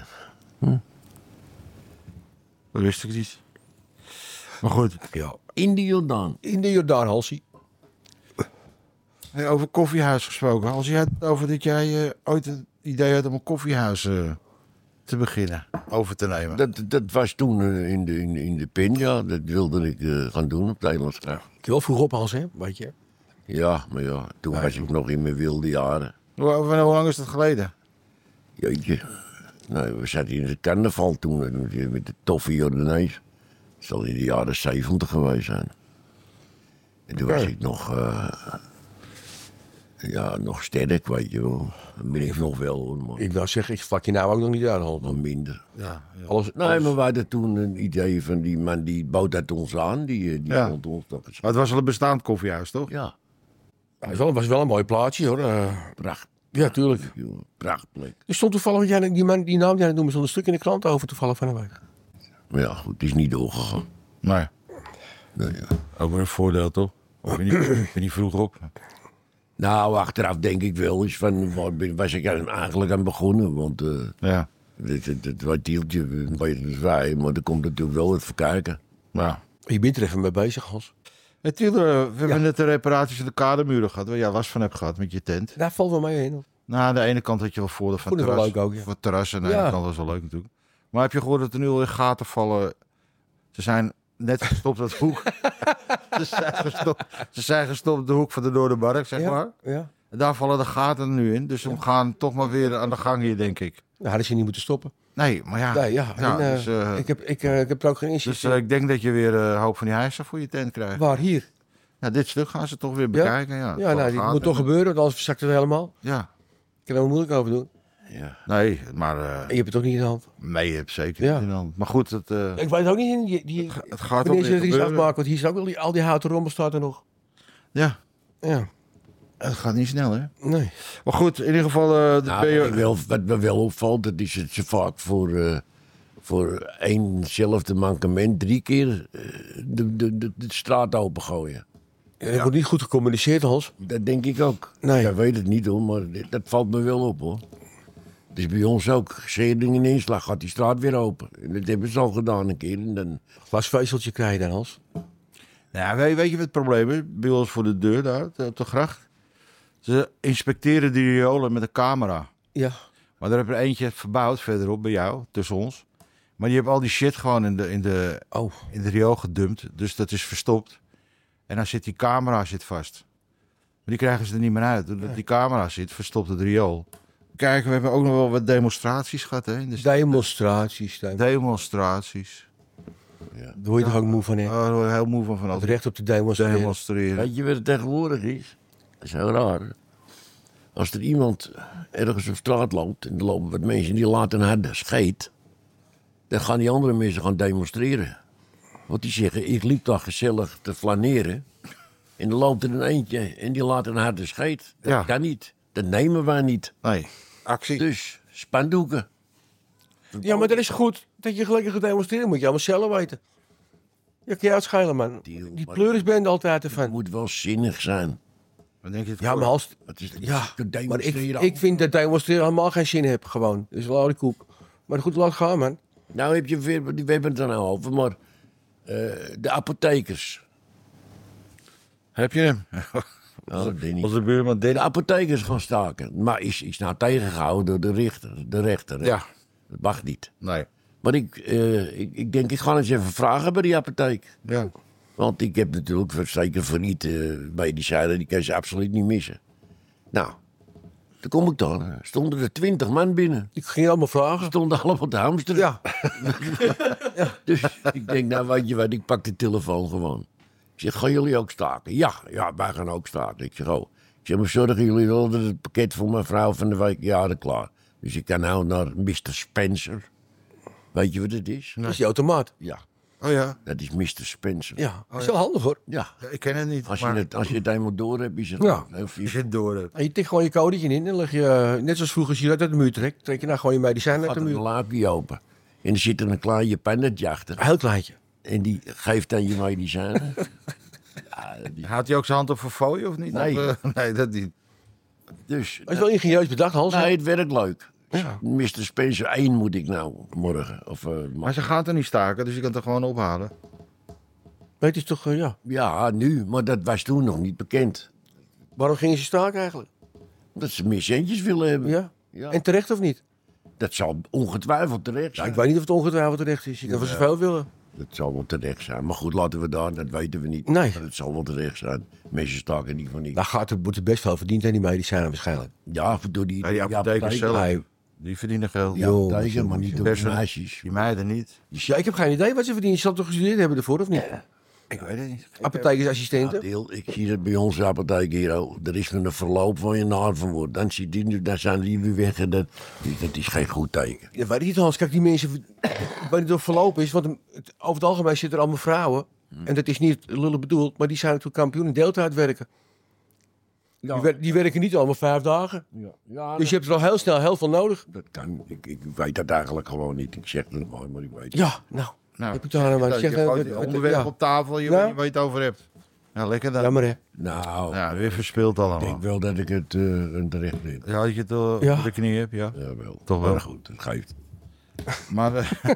[SPEAKER 2] Dat wist ik niet. Maar goed.
[SPEAKER 1] Ja.
[SPEAKER 3] In de Jordaan.
[SPEAKER 1] In de Jordaan, Halsie.
[SPEAKER 2] Hey, over koffiehuis gesproken. Als je het over dat jij ooit het idee had om een koffiehuis te beginnen, over te nemen.
[SPEAKER 3] Dat was toen in de pen, ja. Dat wilde ik gaan doen op de Nederlandsgraaf.
[SPEAKER 1] Je wel vroeg op, Hans, hè? Weet je.
[SPEAKER 3] Ja, maar ja, toen was ik nog in mijn wilde jaren.
[SPEAKER 2] Hoe lang is dat geleden?
[SPEAKER 3] Jeetje. Nou, we zaten in het carnaval toen met de toffe Jordanees. Het zal in de jaren 70 geweest zijn. En toen was ik nog sterk, weet je wel. Dan ben ik nog wel, hoor, maar,
[SPEAKER 1] Ik wou zeggen, ik vlak je nou ook nog niet uit, Hans.
[SPEAKER 3] maar minder.
[SPEAKER 2] Ja.
[SPEAKER 1] Alles,
[SPEAKER 3] Nee, maar we hadden toen een idee van die man die bood dat ons aan. Die
[SPEAKER 2] Ja.
[SPEAKER 3] vond ons toch eens.
[SPEAKER 2] Maar het was al een bestaand koffiehuis, toch?
[SPEAKER 3] Ja,
[SPEAKER 1] Het was wel een mooi plaatsje, hoor.
[SPEAKER 3] pracht.
[SPEAKER 1] Ja, tuurlijk.
[SPEAKER 3] Jongen, prachtplek.
[SPEAKER 1] Er stond toevallig, die naam die jij noemde, stond een stuk in de krant over toevallig van een week.
[SPEAKER 3] Maar ja, goed, het is niet doorgegaan.
[SPEAKER 2] Nee.
[SPEAKER 3] Nee, ja.
[SPEAKER 2] Ook weer een voordeel, toch? Of ben je niet vroeg op?
[SPEAKER 3] Nou, achteraf denk ik wel eens van, waar was ik eigenlijk aan begonnen? Want
[SPEAKER 2] Ja.
[SPEAKER 3] het wat deeltje, beter wij, maar er komt natuurlijk wel het verkijken.
[SPEAKER 2] Ja.
[SPEAKER 1] Je bent er even mee bezig, Hans.
[SPEAKER 2] Natuurlijk, we hebben net de reparaties van de kadermuren gehad, waar jij last van hebt gehad met je tent.
[SPEAKER 1] Daar valt wel mee in.
[SPEAKER 2] Nou, aan de ene kant had je wel voordeel van
[SPEAKER 1] Vond
[SPEAKER 2] het
[SPEAKER 1] ik wel
[SPEAKER 2] terras.
[SPEAKER 1] leuk ook, ja.
[SPEAKER 2] Voor het terras en aan de
[SPEAKER 1] Ja.
[SPEAKER 2] andere kant was wel leuk natuurlijk. Maar heb je gehoord dat er nu alweer gaten vallen? Ze zijn net gestopt op de hoek. Ze zijn gestopt op de hoek van de Noordermarkt, zeg maar.
[SPEAKER 1] Ja.
[SPEAKER 2] En daar vallen de gaten nu in. Dus we gaan toch maar weer aan de gang hier, denk ik.
[SPEAKER 1] Nou, hadden ze niet moeten stoppen.
[SPEAKER 2] Nee, maar ja.
[SPEAKER 1] Nee, ja.
[SPEAKER 2] Ja,
[SPEAKER 1] En,
[SPEAKER 2] dus,
[SPEAKER 1] ik heb er ook geen inzicht
[SPEAKER 2] dus ik denk dat je weer een hoop van die hijsen voor je tent krijgt.
[SPEAKER 1] Waar, hier?
[SPEAKER 2] Ja, dit stuk gaan ze toch weer bekijken. Ja,
[SPEAKER 1] Ja, nou, die moet toch gebeuren, want anders verzakt het helemaal.
[SPEAKER 2] Ja,
[SPEAKER 1] Ik kan er wel moeilijk over doen.
[SPEAKER 3] Ja.
[SPEAKER 2] nee, maar
[SPEAKER 1] En je hebt het toch niet in de hand.
[SPEAKER 2] nee, je hebt zeker
[SPEAKER 1] Ja.
[SPEAKER 2] niet in de hand. Maar goed,
[SPEAKER 1] Ik weet ook niet,
[SPEAKER 2] het gaat
[SPEAKER 1] wanneer
[SPEAKER 2] ook
[SPEAKER 1] ze er
[SPEAKER 2] weer
[SPEAKER 1] iets
[SPEAKER 2] gebeuren.
[SPEAKER 1] afmaken, want hier staat ook wel al die houten rommel staat er nog.
[SPEAKER 2] Ja,
[SPEAKER 1] Ja,
[SPEAKER 2] het gaat niet snel, hè?
[SPEAKER 1] nee.
[SPEAKER 2] Maar goed, in ieder geval... de
[SPEAKER 3] Nou, wat me wel opvalt, dat is dat ze vaak voor éénzelfde mankement 3 keer de straat opengooien.
[SPEAKER 1] Er wordt niet goed gecommuniceerd, Hans.
[SPEAKER 3] Dat denk ik ook.
[SPEAKER 1] Nee.
[SPEAKER 3] Ik weet het niet hoor, maar dat valt me wel op hoor. Het is bij ons ook. Schering in inslag gaat die straat weer open. En dat hebben ze al gedaan een keer. En dan,
[SPEAKER 1] Glasvezeltje krijg je dan, Hans.
[SPEAKER 2] Ja, weet je wat het probleem is? Bij ons voor de deur daar, op de gracht. Ze inspecteren die riolen met een camera.
[SPEAKER 1] Ja.
[SPEAKER 2] Maar daar heb er eentje verbouwd verderop bij jou, tussen ons. Maar die heeft al die shit gewoon in de
[SPEAKER 1] Oh,
[SPEAKER 2] riool gedumpt. Dus dat is verstopt. En dan zit die camera vast. Maar die krijgen ze er niet meer uit. Doordat die camera zit, verstopt het riool. Kijk, we hebben ook nog wel wat demonstraties gehad, hè? In de
[SPEAKER 1] demonstraties.
[SPEAKER 2] demonstraties.
[SPEAKER 1] Daar word je toch ook moe van, hè?
[SPEAKER 2] Oh, daar word je heel moe van
[SPEAKER 1] Het
[SPEAKER 2] altijd
[SPEAKER 1] recht op te demonstreren.
[SPEAKER 2] demonstreren.
[SPEAKER 3] weet je wat het tegenwoordig is? Dat is heel raar. Hè? Als er iemand ergens op straat loopt en er lopen wat mensen die laten een harde scheet, dan gaan die andere mensen gaan demonstreren. Want die zeggen, ik liep daar gezellig te flaneren en er loopt er een eentje en die laat een harde scheet. Dat
[SPEAKER 2] Ja.
[SPEAKER 3] kan niet. Dat nemen wij niet.
[SPEAKER 2] Nee, actie.
[SPEAKER 3] Dus, spandoeken.
[SPEAKER 1] Ja, maar dat is goed. Dat je gelukkig gaat demonstreren, moet je allemaal zelf weten. Ja, kan je uitschelen, man. Die pleuris bent er altijd
[SPEAKER 3] Het
[SPEAKER 1] ervan.
[SPEAKER 3] moet wel zinnig zijn.
[SPEAKER 2] Wat denk je het
[SPEAKER 1] Ja,
[SPEAKER 2] voor?
[SPEAKER 1] maar als...
[SPEAKER 3] Het is,
[SPEAKER 1] Ja,
[SPEAKER 3] te
[SPEAKER 1] maar
[SPEAKER 3] demonstreren.
[SPEAKER 1] ik vind dat demonstreren helemaal geen zin heeft, gewoon. Dat is wel oude koek. Maar goed, laat gaan, man.
[SPEAKER 3] Nou heb je weer, we hebben het er nou over, maar de apothekers.
[SPEAKER 2] Heb je hem?
[SPEAKER 3] Oh, Danny.
[SPEAKER 2] Onze buurman
[SPEAKER 3] De
[SPEAKER 2] Danny.
[SPEAKER 3] apothekers gaan staken. Maar is nou tegengehouden door de rechter. Hè?
[SPEAKER 2] Ja.
[SPEAKER 3] Dat mag niet.
[SPEAKER 2] Nee.
[SPEAKER 3] Maar ik denk, ik ga eens even vragen bij die apotheek.
[SPEAKER 2] Ja.
[SPEAKER 3] Want ik heb natuurlijk zeker voor niet medicijnen, die kan je absoluut niet missen. Nou, toen kom ik daar. Stonden er 20 man binnen.
[SPEAKER 1] Ik ging je allemaal vragen.
[SPEAKER 3] Stonden allemaal te hamsteren.
[SPEAKER 1] Ja.
[SPEAKER 3] Dus ik denk, nou weet je wat, ik pak de telefoon gewoon. Ik zeg, gaan jullie ook staken? Ja, wij gaan ook staken. Ik zeg, oh. Ik zeg, maar zorgen jullie wel dat het pakket voor mijn vrouw van de week jaren klaar. Dus ik kan nou naar Mr. Spencer. Weet je wat het is?
[SPEAKER 1] Dat is die automaat.
[SPEAKER 3] Ja,
[SPEAKER 2] Oh ja,
[SPEAKER 3] dat is Mr. Spencer.
[SPEAKER 1] Ja, dat is wel handig hoor.
[SPEAKER 3] Ja.
[SPEAKER 2] ik ken het niet.
[SPEAKER 3] Als
[SPEAKER 2] maar
[SPEAKER 3] je het eenmaal door hebt, is het
[SPEAKER 1] Ja.
[SPEAKER 3] heel
[SPEAKER 2] je
[SPEAKER 3] vies.
[SPEAKER 2] zit door het.
[SPEAKER 1] En je tikt gewoon je codetje in en leg je, net zoals vroeger als je dat uit de muur trekt, trek je nou gewoon je medicijn uit
[SPEAKER 3] Gaat
[SPEAKER 1] de
[SPEAKER 3] er een
[SPEAKER 1] muur.
[SPEAKER 3] laagje open. En er zit er een klein japannetje achter.
[SPEAKER 1] Heel kleintje.
[SPEAKER 3] En die geeft dan je medicijnen.
[SPEAKER 2] Houdt hij ook zijn hand op voor fooien of niet?
[SPEAKER 3] Nee.
[SPEAKER 2] Of, nee, dat niet.
[SPEAKER 3] Dus,
[SPEAKER 1] Dat is wel ingenieus bedacht, Hans.
[SPEAKER 3] nee, het werkt leuk. Mr. Spencer 1 moet ik nou morgen. Of,
[SPEAKER 2] Maar ze gaat er niet staken, dus je kan het er gewoon ophalen.
[SPEAKER 1] Maar het is toch, ja.
[SPEAKER 3] ja, nu. Maar dat was toen nog niet bekend.
[SPEAKER 1] Waarom gingen ze staken eigenlijk?
[SPEAKER 3] Dat ze meer centjes willen hebben.
[SPEAKER 1] Ja.
[SPEAKER 3] Ja.
[SPEAKER 1] En terecht of niet?
[SPEAKER 3] Dat zal ongetwijfeld terecht
[SPEAKER 1] Ja,
[SPEAKER 3] zijn.
[SPEAKER 1] ik weet niet of het ongetwijfeld terecht is. Je kan van zoveel willen.
[SPEAKER 3] Dat zal wel terecht zijn. Maar goed, laten we daar, dat weten we niet.
[SPEAKER 1] Nee.
[SPEAKER 3] Maar het zal wel terecht zijn. Mensen staken niet voor niks.
[SPEAKER 1] Nou wordt er best veel verdiend aan die medicijnen waarschijnlijk.
[SPEAKER 3] Ja, door die,
[SPEAKER 2] Ja, die apothekers zelf.
[SPEAKER 1] Nee.
[SPEAKER 2] Die verdienen geld.
[SPEAKER 3] Ja,
[SPEAKER 1] Joh,
[SPEAKER 3] apotheken,
[SPEAKER 1] dat is
[SPEAKER 3] maar niet door
[SPEAKER 2] best
[SPEAKER 3] de
[SPEAKER 2] wel-
[SPEAKER 3] meisjes.
[SPEAKER 2] Die meiden niet.
[SPEAKER 1] Ja, ik heb geen idee wat ze verdienen. Ze zal toch gestudeerd hebben ervoor of niet?
[SPEAKER 2] Ik weet het niet.
[SPEAKER 1] Apothekersassistenten.
[SPEAKER 3] Deel, ik zie het bij onze apotheek hier ook. Er is een verloop van je naar van wordt. Dan zijn die weer weg. En dat is geen goed teken.
[SPEAKER 1] Ja, weet ik niet, Hans. Kijk, die mensen... Ik weet niet of het verlopen is, want over het algemeen zitten er allemaal vrouwen. En dat is niet lullig bedoeld, maar die zijn natuurlijk kampioen in deeltijd werken. Die werken niet allemaal 5 dagen.
[SPEAKER 3] Ja,
[SPEAKER 1] Dus je hebt er al heel snel heel veel nodig.
[SPEAKER 3] dat kan. Ik weet dat eigenlijk gewoon niet. Ik zeg het maar ik weet het.
[SPEAKER 1] Ja, nou.
[SPEAKER 2] Nou,
[SPEAKER 1] heb ik daar aan
[SPEAKER 2] je gooit die onderwerp
[SPEAKER 1] ja.
[SPEAKER 2] op tafel, je
[SPEAKER 1] Ja.
[SPEAKER 2] weet niet waar je het over hebt. Ja, lekker dan.
[SPEAKER 1] Jammer hè.
[SPEAKER 3] Nou,
[SPEAKER 2] Ja, weer verspeeld
[SPEAKER 3] ik
[SPEAKER 2] allemaal.
[SPEAKER 3] denk wel dat ik het een terecht deed.
[SPEAKER 2] Ja, dat je het
[SPEAKER 1] Ja.
[SPEAKER 2] op de knie hebt, ja.
[SPEAKER 3] Ja, wel.
[SPEAKER 2] Toch wel.
[SPEAKER 3] Maar goed, het geeft.
[SPEAKER 2] Maar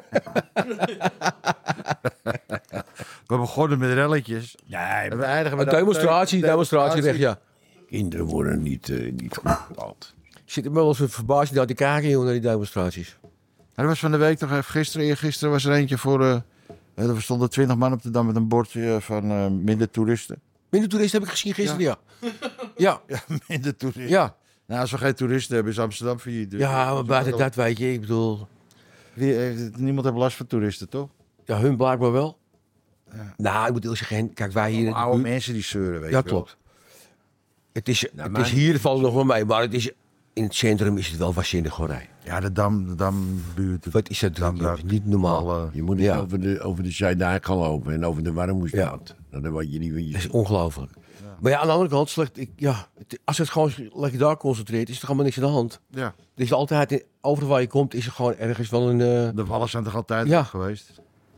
[SPEAKER 2] we begonnen met relletjes.
[SPEAKER 3] Nee,
[SPEAKER 2] En we eindigen met
[SPEAKER 1] Een demonstratierecht, ja.
[SPEAKER 3] kinderen worden niet goed betaald.
[SPEAKER 1] Ik zit er wel eens verbazing naar te kijken, joh, naar die demonstraties.
[SPEAKER 2] Er was van de week toch even eergisteren was er eentje voor... er stonden 20 man op de Dam met een bordje van minder toeristen.
[SPEAKER 1] Minder toeristen heb ik gezien gisteren, ja. Ja,
[SPEAKER 2] Minder toeristen.
[SPEAKER 1] ja.
[SPEAKER 2] Nou, als we geen toeristen hebben, is Amsterdam failliet. Dus
[SPEAKER 1] Ja, maar buiten dat weet je, ik bedoel...
[SPEAKER 2] Niemand heeft last van toeristen, toch?
[SPEAKER 1] Ja, hun blijkbaar wel. Nou, ik moet eerlijk zeggen, kijk, wij hier in de
[SPEAKER 2] Oude
[SPEAKER 1] buurt...
[SPEAKER 2] mensen die zeuren, weet
[SPEAKER 1] Ja,
[SPEAKER 2] je wel.
[SPEAKER 1] klopt. Het is
[SPEAKER 3] maar-
[SPEAKER 1] hier valt het nog wel mee, maar het is, in het centrum is het wel waanzinnig gewoon rijden.
[SPEAKER 2] Ja, de Dambuurt.
[SPEAKER 1] Wat is dat druk,
[SPEAKER 2] Dambuurt.
[SPEAKER 1] joh. Niet normaal.
[SPEAKER 3] Je moet
[SPEAKER 1] Ja.
[SPEAKER 3] over de Zuidijk gaan lopen en over de Warmoestraat. Nou, dan weet je niet wat je
[SPEAKER 1] Dat is ongelooflijk. Maar ja, aan de andere kant, als het gewoon lekker daar concentreert, is er allemaal niks aan de hand.
[SPEAKER 2] Ja,
[SPEAKER 1] Er is altijd, overal waar je komt, is er gewoon ergens wel een...
[SPEAKER 2] de wallen zijn toch altijd
[SPEAKER 1] Ja.
[SPEAKER 2] geweest?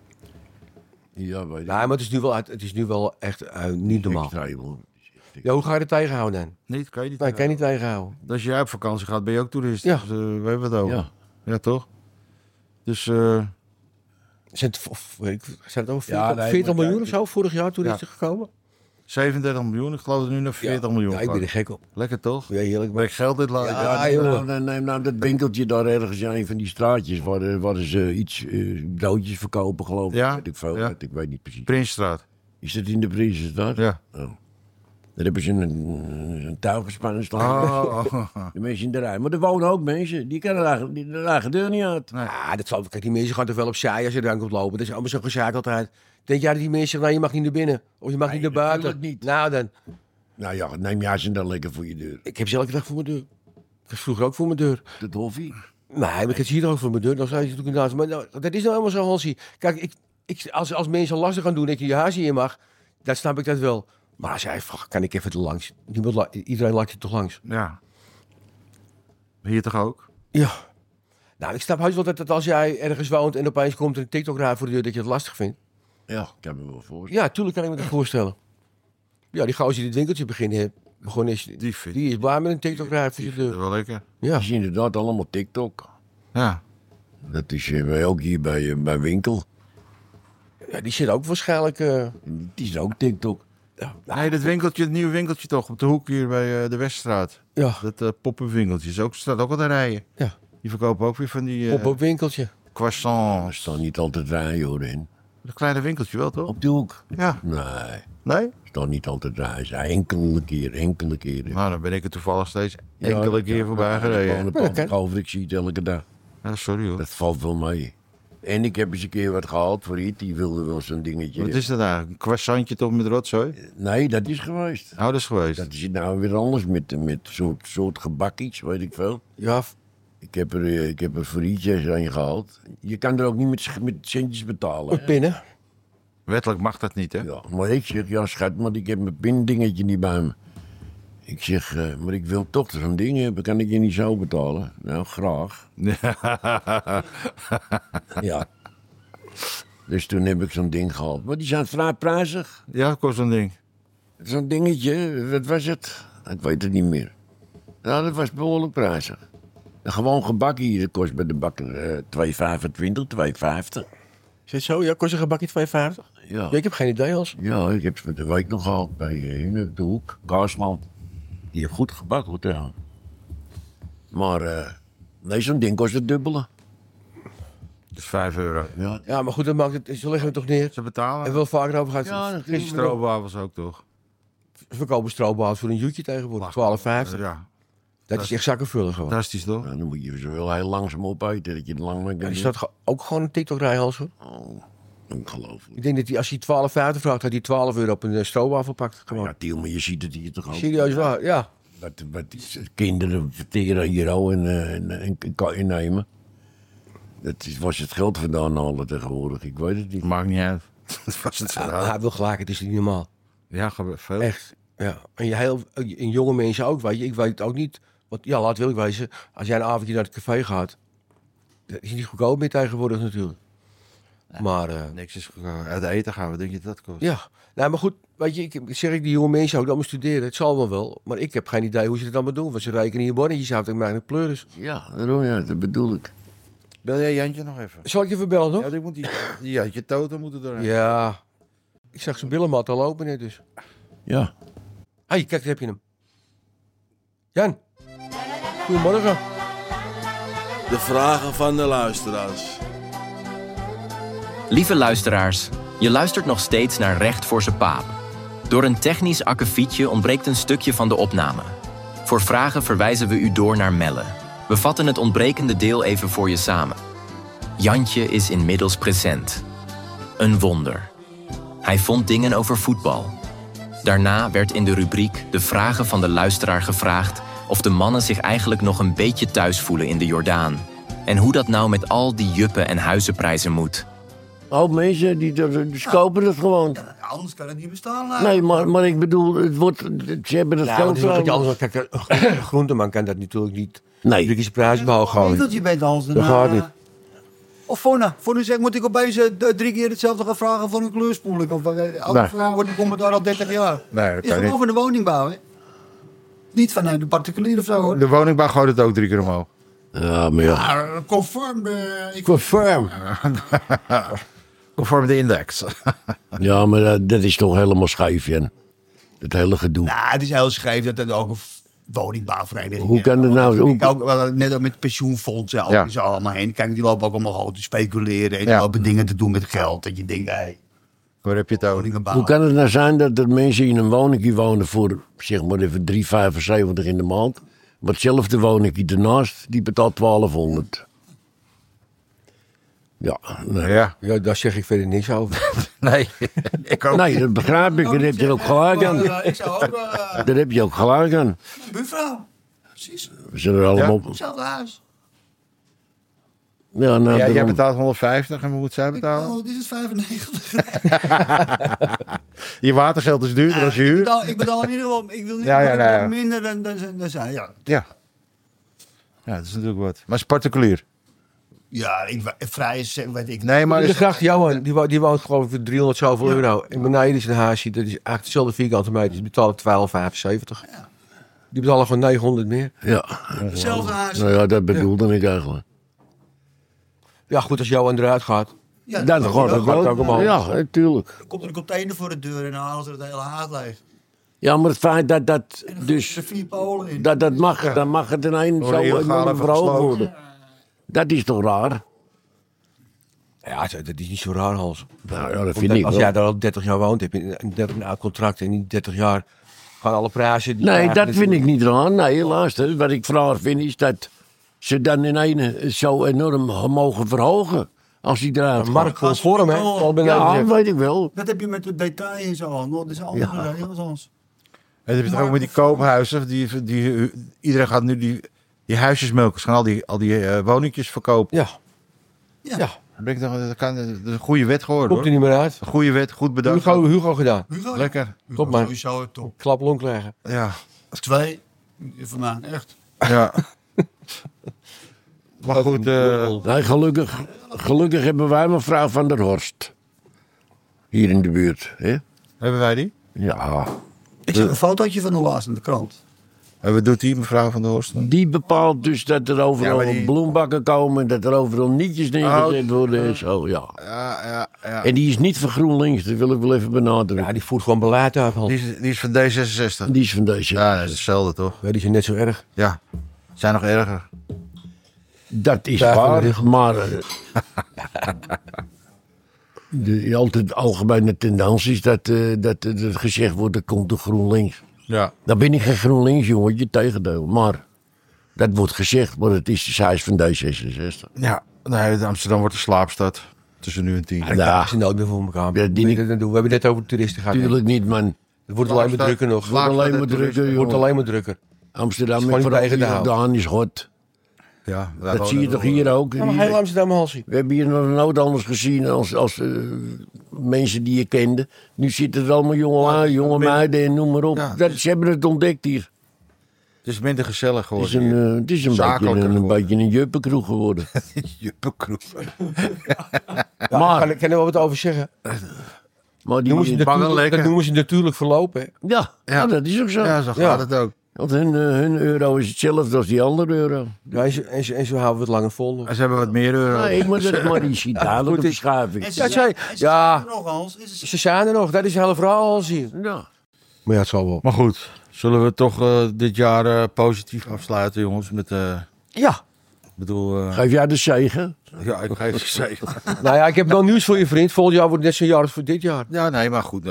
[SPEAKER 3] Ja, weet je.
[SPEAKER 1] Nee, maar het is nu wel echt niet normaal.
[SPEAKER 3] Extreem, hoor.
[SPEAKER 1] Ja, hoe ga je er tegenhouden dan?
[SPEAKER 2] Niet, kan je niet.
[SPEAKER 1] Nee, kan je niet tegenhouden.
[SPEAKER 2] Als jij op vakantie gaat, ben je ook toerist.
[SPEAKER 1] Ja.
[SPEAKER 2] Dus, we hebben het over.
[SPEAKER 3] Ja.
[SPEAKER 2] Ja, toch? Dus
[SPEAKER 1] Zijn het over 40,
[SPEAKER 3] Ja, nee,
[SPEAKER 1] 40
[SPEAKER 3] maar
[SPEAKER 1] miljoen
[SPEAKER 3] kijk,
[SPEAKER 1] of zo vorig jaar toeristen gekomen?
[SPEAKER 2] 37 miljoen, ik geloof er nu nog 40 miljoen.
[SPEAKER 1] Ja, ik ben er gek op.
[SPEAKER 2] Lekker toch?
[SPEAKER 1] Ja, heerlijk.
[SPEAKER 2] Ben ik geld dit laten?
[SPEAKER 1] Ja,
[SPEAKER 3] neem,
[SPEAKER 1] jongen.
[SPEAKER 3] neem nou dat winkeltje daar ergens in een van die straatjes waar ze iets broodjes verkopen, geloof ik.
[SPEAKER 2] Ja,
[SPEAKER 3] Weet ik veel,
[SPEAKER 2] ja.
[SPEAKER 3] ik weet niet precies.
[SPEAKER 2] Prinsstraat.
[SPEAKER 3] Is dat in de Prinsenstad?
[SPEAKER 2] Ja.
[SPEAKER 3] Oh. Daar hebben ze een touw gespannen staan. De mensen in de rij. Maar er wonen ook mensen. Die kunnen de eigen deur niet uit.
[SPEAKER 1] Ja, dat zal, kijk, die mensen gaan toch wel opzij als je er komt lopen. Dat is allemaal zo gezaakt altijd. Denk jij dat die mensen zeggen, nou, je mag niet naar binnen. Of je mag niet naar buiten.
[SPEAKER 3] natuurlijk niet.
[SPEAKER 1] Nou dan,
[SPEAKER 3] Nou ja, neem jij ze dan lekker voor je deur.
[SPEAKER 1] ik heb ze elke dag voor mijn deur. Ik heb vroeger ook voor mijn deur.
[SPEAKER 3] Dat hoffie.
[SPEAKER 1] Nee, maar ik heb ze hier ook voor mijn deur. Dan zei je natuurlijk inderdaad. Maar nou, dat is nou helemaal zo, Hansie. Kijk, als mensen lastig gaan doen dat je je huis niet in mag, dan snap ik dat wel. Maar als jij vraagt, kan ik even te langs? Iedereen laat je toch langs?
[SPEAKER 2] Ja. Hier toch ook?
[SPEAKER 1] Ja. Nou, ik snap heus wel dat als jij ergens woont en opeens komt er een TikTok-raad voor de deur dat je het lastig vindt.
[SPEAKER 3] Ja, ik kan me wel voorstellen.
[SPEAKER 1] Ja, tuurlijk kan ik me dat voorstellen. Ja, die gozer die dit winkeltje begonnen is, die is blij met een TikTok-raad voor je
[SPEAKER 2] Dat
[SPEAKER 1] deur.
[SPEAKER 2] is wel lekker.
[SPEAKER 1] Ja.
[SPEAKER 3] Het is inderdaad allemaal TikTok.
[SPEAKER 2] Ja.
[SPEAKER 3] Dat is ook hier bij Winkel.
[SPEAKER 1] Ja, die zit ook waarschijnlijk...
[SPEAKER 3] Het is ook TikTok.
[SPEAKER 2] Nee, dat winkeltje, het nieuwe winkeltje toch, op de hoek hier bij de Weststraat.
[SPEAKER 1] Ja,
[SPEAKER 2] Dat poppenwinkeltje staat ook al te rijden.
[SPEAKER 1] ja.
[SPEAKER 2] Die verkopen ook weer van die
[SPEAKER 1] Op winkeltje.
[SPEAKER 3] Er
[SPEAKER 2] croissants.
[SPEAKER 3] staan niet altijd rijen hoor in.
[SPEAKER 2] Dat kleine winkeltje wel, toch?
[SPEAKER 3] Op de hoek.
[SPEAKER 2] Ja.
[SPEAKER 3] Nee,
[SPEAKER 2] Nee?
[SPEAKER 3] er staan niet altijd rijen. Ze enkele keren.
[SPEAKER 2] Nou, dan ben ik er toevallig steeds enkele keer voorbij
[SPEAKER 3] Gewoon
[SPEAKER 2] gereden.
[SPEAKER 3] een pand over, ik zie het elke dag.
[SPEAKER 2] Ja, sorry hoor.
[SPEAKER 3] Dat valt wel mee. En ik heb eens een keer wat gehaald voor iets. Die wilde wel zo'n dingetje.
[SPEAKER 2] Wat is dat eigenlijk? Een croissantje toch met rotzooi?
[SPEAKER 3] Nee, dat is geweest.
[SPEAKER 2] Oh, dat is geweest.
[SPEAKER 3] Dat is nou weer anders met soort gebakjes, weet ik veel.
[SPEAKER 1] Ja,
[SPEAKER 3] Ik heb er frietjes aan gehaald. Je kan er ook niet met centjes betalen.
[SPEAKER 1] Met pinnen.
[SPEAKER 2] Wettelijk mag dat niet, hè?
[SPEAKER 3] Ja, maar ik zeg, ja schat, maar ik heb mijn pindingetje niet bij me. Ik zeg, maar ik wil toch zo'n ding hebben. Kan ik je niet zo betalen? Nou, graag. Ja. Dus toen heb ik zo'n ding gehaald. Maar die zijn vrij prijzig.
[SPEAKER 2] Ja, kost zo'n ding.
[SPEAKER 3] Zo'n dingetje, wat was het? Ik weet het niet meer. Nou, dat was behoorlijk prijzig. Een gewoon gebak hier, dat kost bij de bakker 2,25, 2,50.
[SPEAKER 1] Is het zo? Ja, kost een gebakje 2,50?
[SPEAKER 3] Ja.
[SPEAKER 1] Ja, ik heb geen idee, als.
[SPEAKER 3] Ja, ik heb ze de week nog gehaald bij in de hoek. Kaarsman. Die heeft goed gebak, hoor, trouwens. Maar, nee, zo'n ding kost het dubbele.
[SPEAKER 2] Dus €5.
[SPEAKER 3] Ja,
[SPEAKER 1] Ja, maar goed, dat maakt het, ze leggen het toch neer.
[SPEAKER 2] Ze betalen.
[SPEAKER 1] En wel vaker over gaat.
[SPEAKER 3] Ja,
[SPEAKER 1] Gisteren
[SPEAKER 2] Stroopwafels ook, toch?
[SPEAKER 1] Ze verkopen stroopwafels voor een joetje tegenwoordig. 12,50.
[SPEAKER 2] Ja,
[SPEAKER 1] Dat is echt zakkenvullig gewoon.
[SPEAKER 2] fantastisch, toch?
[SPEAKER 3] dan moet je ze wel heel langzaam opeten, dat je het lang mee kan
[SPEAKER 1] Is
[SPEAKER 3] doen.
[SPEAKER 1] dat ook gewoon een TikTok-rijhals, hoor?
[SPEAKER 3] Oh, ongelooflijk.
[SPEAKER 1] Ik denk dat hij, als hij 12,50 vraagt, dat hij €12 op een stroopwafel pakt. Gewoon.
[SPEAKER 3] Ja, Tiel, maar je ziet het hier toch ook.
[SPEAKER 1] Serieus waar, ja.
[SPEAKER 3] Wat kinderen verteren hier al en kan innemen. Was het geld vandaan halen tegenwoordig? Ik weet het niet.
[SPEAKER 2] Maakt niet uit. Dat was het
[SPEAKER 1] Ja,
[SPEAKER 2] verhaal.
[SPEAKER 1] hij wil gelijk, het is niet normaal.
[SPEAKER 2] Ja, gebeurt veel.
[SPEAKER 1] Echt, ja. En jonge mensen ook, weet je. Ik weet het ook niet. Want ja, laat wil ik wezen. Als jij een avondje naar het café gaat, dat is niet goedkoop meer tegenwoordig natuurlijk. Maar,
[SPEAKER 2] Niks is uit eten gaan. Wat denk je dat kost?
[SPEAKER 1] ja. Nou, maar goed, weet je, ik zeg die jonge mensen ook, dat moeten studeren. Het zal wel. Maar ik heb geen idee hoe ze het allemaal doen. Want ze rekenen hier bonnetjes uit en maken pleuris.
[SPEAKER 3] Ja, daarom, ja, dat bedoel ik.
[SPEAKER 2] Bel jij Jantje nog even?
[SPEAKER 1] Zal ik je verbellen, nog?
[SPEAKER 2] Ja, ik moet die Jantje Toto moeten doorheen.
[SPEAKER 1] Ja. Ik zag zijn billenmat al lopen net dus.
[SPEAKER 3] Ja.
[SPEAKER 1] Kijk, daar heb je hem. Jan. Goedemorgen.
[SPEAKER 5] De vragen van de luisteraars.
[SPEAKER 6] Lieve luisteraars, je luistert nog steeds naar Recht voor z'n paap. Door een technisch akkefietje ontbreekt een stukje van de opname. Voor vragen verwijzen we u door naar Melle. We vatten het ontbrekende deel even voor je samen. Jantje is inmiddels present. Een wonder. Hij vond dingen over voetbal. Daarna werd in de rubriek De Vragen van de Luisteraar gevraagd of de mannen zich eigenlijk nog een beetje thuis voelen in de Jordaan. En hoe dat nou met al die juppen en huizenprijzen moet.
[SPEAKER 3] Ook mensen die kopen het gewoon.
[SPEAKER 7] Anders kan het niet bestaan.
[SPEAKER 3] Nee, maar ik bedoel, ze hebben het
[SPEAKER 1] Ja,
[SPEAKER 3] geld
[SPEAKER 1] want het is ook
[SPEAKER 3] wel.
[SPEAKER 1] anders. Kijk, een groenteman kan dat natuurlijk niet.
[SPEAKER 3] Nee.
[SPEAKER 1] Drukjes prijs behouden gewoon.
[SPEAKER 7] Dat je bent Hans.
[SPEAKER 1] Dat gaat niet.
[SPEAKER 7] Of voor nu zeg moet ik opeens 3 keer hetzelfde gaan vragen voor een kleurspoeling. Of alle vragen wordt ik daar al 30 jaar.
[SPEAKER 2] Nee, dat
[SPEAKER 7] Is
[SPEAKER 2] kan
[SPEAKER 7] gewoon
[SPEAKER 2] niet.
[SPEAKER 7] van de woningbouw, hè? Niet vanuit de particulier of zo, hoor.
[SPEAKER 2] De woningbouw gooit het ook 3 keer omhoog.
[SPEAKER 3] Ja, maar ja.
[SPEAKER 7] Maar conform.
[SPEAKER 3] Confirm.
[SPEAKER 2] Conform de index.
[SPEAKER 3] Ja, maar dat is toch helemaal scheef, Jan. Het hele gedoe.
[SPEAKER 7] Nou, het is heel scheef dat het ook een woningbouwvereniging
[SPEAKER 3] Hoe kan het nou?
[SPEAKER 7] Ik ook wel, net ook met pensioenfondsen,
[SPEAKER 2] Ja.
[SPEAKER 7] zo allemaal heen. Kijk, die lopen ook allemaal gewoon te speculeren en
[SPEAKER 2] Ja.
[SPEAKER 7] die lopen dingen te doen met geld. Dat je denkt, hé,
[SPEAKER 2] Waar heb je het over?
[SPEAKER 7] woningen
[SPEAKER 3] Hoe
[SPEAKER 7] bouwen.
[SPEAKER 3] kan het nou zijn dat er mensen in een woningje wonen voor, zeg maar even 3,75 in de maand. Maar hetzelfde woningje ernaast, die betaalt 1200. Ja, nee.
[SPEAKER 2] Ja.
[SPEAKER 1] Ja, daar zeg ik verder niks over.
[SPEAKER 2] Nee, ik ook.
[SPEAKER 3] Nee, dat begrijp ik. Daar heb je ook gelijk aan.
[SPEAKER 7] Ik zou ook
[SPEAKER 3] Daar heb je ook gelijk aan.
[SPEAKER 7] buurvrouw. Precies,
[SPEAKER 3] We zijn er allemaal op.
[SPEAKER 7] hetzelfde huis.
[SPEAKER 3] Ja, nou,
[SPEAKER 2] Ja, jij
[SPEAKER 3] daarom.
[SPEAKER 2] betaalt 150 en wat moet zij betalen?
[SPEAKER 7] Oh, dit is 95.
[SPEAKER 2] Je watergeld is duurder dan je huur.
[SPEAKER 7] Ik betaal in ieder geval, ik wil niet
[SPEAKER 2] Ja.
[SPEAKER 7] minder dan zij. Ja,
[SPEAKER 2] Ja. Ja, dat is natuurlijk wat. Maar het is particulier.
[SPEAKER 7] ja vrij is, weet ik.
[SPEAKER 2] Nee, maar
[SPEAKER 1] In de gracht, Johan, die woont geloof ik voor 300 zoveel euro. En beneden is een huisje, dat is eigenlijk hetzelfde vierkante meter. Die betalen 12,75. Die betalen gewoon 900 meer.
[SPEAKER 3] Ja,
[SPEAKER 7] Hetzelfde huis.
[SPEAKER 3] nou ja, dat bedoelde ik eigenlijk.
[SPEAKER 1] Ja, goed, als Johan eruit gaat.
[SPEAKER 7] Ja,
[SPEAKER 3] Dat gaat het
[SPEAKER 1] gaat het ook omhoog.
[SPEAKER 3] Ja, natuurlijk.
[SPEAKER 7] Dan komt er een container voor de deur en dan halen ze het hele haard leeg.
[SPEAKER 3] Ja, maar het feit dat dat
[SPEAKER 7] En dan
[SPEAKER 3] dus...
[SPEAKER 7] er 4 Polen in.
[SPEAKER 3] Dat mag, dan mag het ineens
[SPEAKER 2] Worden
[SPEAKER 3] zo
[SPEAKER 2] illegaal
[SPEAKER 3] enorm
[SPEAKER 2] even
[SPEAKER 3] verhoogd
[SPEAKER 2] gesloopt.
[SPEAKER 3] worden. Dat is toch raar?
[SPEAKER 1] Ja, dat is niet zo raar, Hans.
[SPEAKER 3] Nou ja, dat vind
[SPEAKER 1] Omdat
[SPEAKER 3] ik
[SPEAKER 1] als
[SPEAKER 3] wel.
[SPEAKER 1] jij daar al 30 jaar woont, heb je een oud contract. En in 30 jaar gaan alle prijzen... die
[SPEAKER 3] Nee,
[SPEAKER 1] stijgen
[SPEAKER 3] dat vind ik
[SPEAKER 1] natuurlijk.
[SPEAKER 3] niet raar. Nee, luister. Wat ik vraag vind is dat ze dan ineens zo enorm mogen verhogen. Als die eruit gaat.
[SPEAKER 1] Marktconform, hè? Al beneden
[SPEAKER 3] Ja,
[SPEAKER 1] zegt.
[SPEAKER 3] dat weet ik wel.
[SPEAKER 7] Dat heb je met de detail en zo. Dat is andere regels ons.
[SPEAKER 2] En heb je het ook met die koophuizen. Iedereen gaat nu die Die huisjesmelkers gaan al die woningjes verkopen.
[SPEAKER 1] Ja.
[SPEAKER 7] Ja.
[SPEAKER 1] Ja.
[SPEAKER 2] Dat is een goede wet geworden,
[SPEAKER 1] Komt er
[SPEAKER 2] hoor.
[SPEAKER 1] niet meer uit.
[SPEAKER 2] Een goede wet, goed bedacht.
[SPEAKER 1] Hugo gedaan.
[SPEAKER 7] Hugo,
[SPEAKER 2] Lekker.
[SPEAKER 7] Hugo,
[SPEAKER 1] Top, man.
[SPEAKER 7] Sowieso top.
[SPEAKER 1] Klap long krijgen.
[SPEAKER 2] Ja.
[SPEAKER 7] 2 van mij, echt.
[SPEAKER 2] Ja. Maar goed,
[SPEAKER 3] Nee, gelukkig hebben wij mevrouw Van der Horst. Hier in de buurt. Hè?
[SPEAKER 2] hebben wij die?
[SPEAKER 3] Ja.
[SPEAKER 7] Ik zie een fotootje van de laatste in de krant.
[SPEAKER 2] En wat doet die, mevrouw Van der Horst?
[SPEAKER 3] Die bepaalt dus dat er overal
[SPEAKER 2] Ja, maar die-
[SPEAKER 3] bloembakken komen. Dat er overal nietjes neergezet worden en zo, ja.
[SPEAKER 2] Ja.
[SPEAKER 3] En die is niet van GroenLinks, dat wil ik wel even benadrukken.
[SPEAKER 1] Ja, die voert gewoon beleid uit. Hans.
[SPEAKER 2] Die is van D66.
[SPEAKER 3] Die is van deze.
[SPEAKER 2] Ja, dat is hetzelfde, toch?
[SPEAKER 1] Ja, die zijn net zo erg.
[SPEAKER 2] Ja. Zijn nog erger.
[SPEAKER 3] Dat is
[SPEAKER 1] Ja,
[SPEAKER 3] waar,
[SPEAKER 1] van
[SPEAKER 3] maar... altijd algemene tendens is dat er gezegd wordt, dat komt door GroenLinks.
[SPEAKER 2] Ja.
[SPEAKER 3] Dan ben ik geen GroenLinks, jongetje, tegendeel. Maar dat wordt gezegd, maar het is de van D66.
[SPEAKER 2] Ja. Nee, Amsterdam wordt een slaapstad. Tussen nu en 10.
[SPEAKER 1] Ja,
[SPEAKER 3] Ja,
[SPEAKER 1] dat is nooit meer voor elkaar.
[SPEAKER 3] Ja, die-
[SPEAKER 1] Moet je dat doen? We hebben het net over toeristen gehad. hè.
[SPEAKER 3] natuurlijk niet, man.
[SPEAKER 1] Het wordt alleen maar
[SPEAKER 2] Slaapstad.
[SPEAKER 1] drukker nog.
[SPEAKER 3] Het wordt alleen maar drukker,
[SPEAKER 1] Het wordt
[SPEAKER 3] jongen.
[SPEAKER 1] alleen maar drukker.
[SPEAKER 3] Amsterdam
[SPEAKER 1] is
[SPEAKER 3] en
[SPEAKER 1] gewoon niet
[SPEAKER 3] vooral
[SPEAKER 1] tegen te houden.
[SPEAKER 3] Jordaan is hot.
[SPEAKER 2] Ja,
[SPEAKER 3] Dat zie je toch hier ook?
[SPEAKER 1] Ja, maar heel Amsterdam halsie.
[SPEAKER 3] We hebben hier nog nooit anders gezien als mensen die je kende. Nu zitten er allemaal jonge meiden en noem maar op.
[SPEAKER 2] Ja.
[SPEAKER 3] Ze hebben het ontdekt hier.
[SPEAKER 2] Het is minder gezellig
[SPEAKER 3] Het is
[SPEAKER 2] geworden.
[SPEAKER 3] een beetje
[SPEAKER 2] Zakelijker
[SPEAKER 3] een
[SPEAKER 2] geworden.
[SPEAKER 3] juppenkroeg geworden.
[SPEAKER 2] Juppenkroeg.
[SPEAKER 1] Ja,
[SPEAKER 3] Maar-
[SPEAKER 1] ik kan er wel wat over zeggen.
[SPEAKER 3] Maar die,
[SPEAKER 1] Noemen ze dat noemen ze natuurlijk verlopen. Hè.
[SPEAKER 3] ja, dat is ook zo.
[SPEAKER 2] Ja, zo gaat
[SPEAKER 1] Ja.
[SPEAKER 2] het ook.
[SPEAKER 3] Want hun euro is hetzelfde als die andere euro.
[SPEAKER 1] Ja, en zo houden we het langer vol. nog.
[SPEAKER 2] En ze hebben wat meer euro.
[SPEAKER 3] Nee, maar die ziet dadelijk de verschuiving.
[SPEAKER 7] En
[SPEAKER 1] Ja, ja.
[SPEAKER 7] zijn er nog, Hans. Is het-
[SPEAKER 1] Ze zijn er nog, dat is het hele verhaal al zien.
[SPEAKER 3] Ja.
[SPEAKER 1] Maar ja, het zal wel.
[SPEAKER 2] Maar goed, zullen we toch dit jaar positief afsluiten, jongens? Met,
[SPEAKER 1] Ja.
[SPEAKER 2] ik bedoel,
[SPEAKER 3] Geef jij de zegen?
[SPEAKER 2] ja, ik geef je zeker.
[SPEAKER 1] Nou ja, ik heb wel nieuws voor je vriend. Volgend jaar wordt het net zo'n jaar als voor dit jaar.
[SPEAKER 2] Ja, nee, maar goed.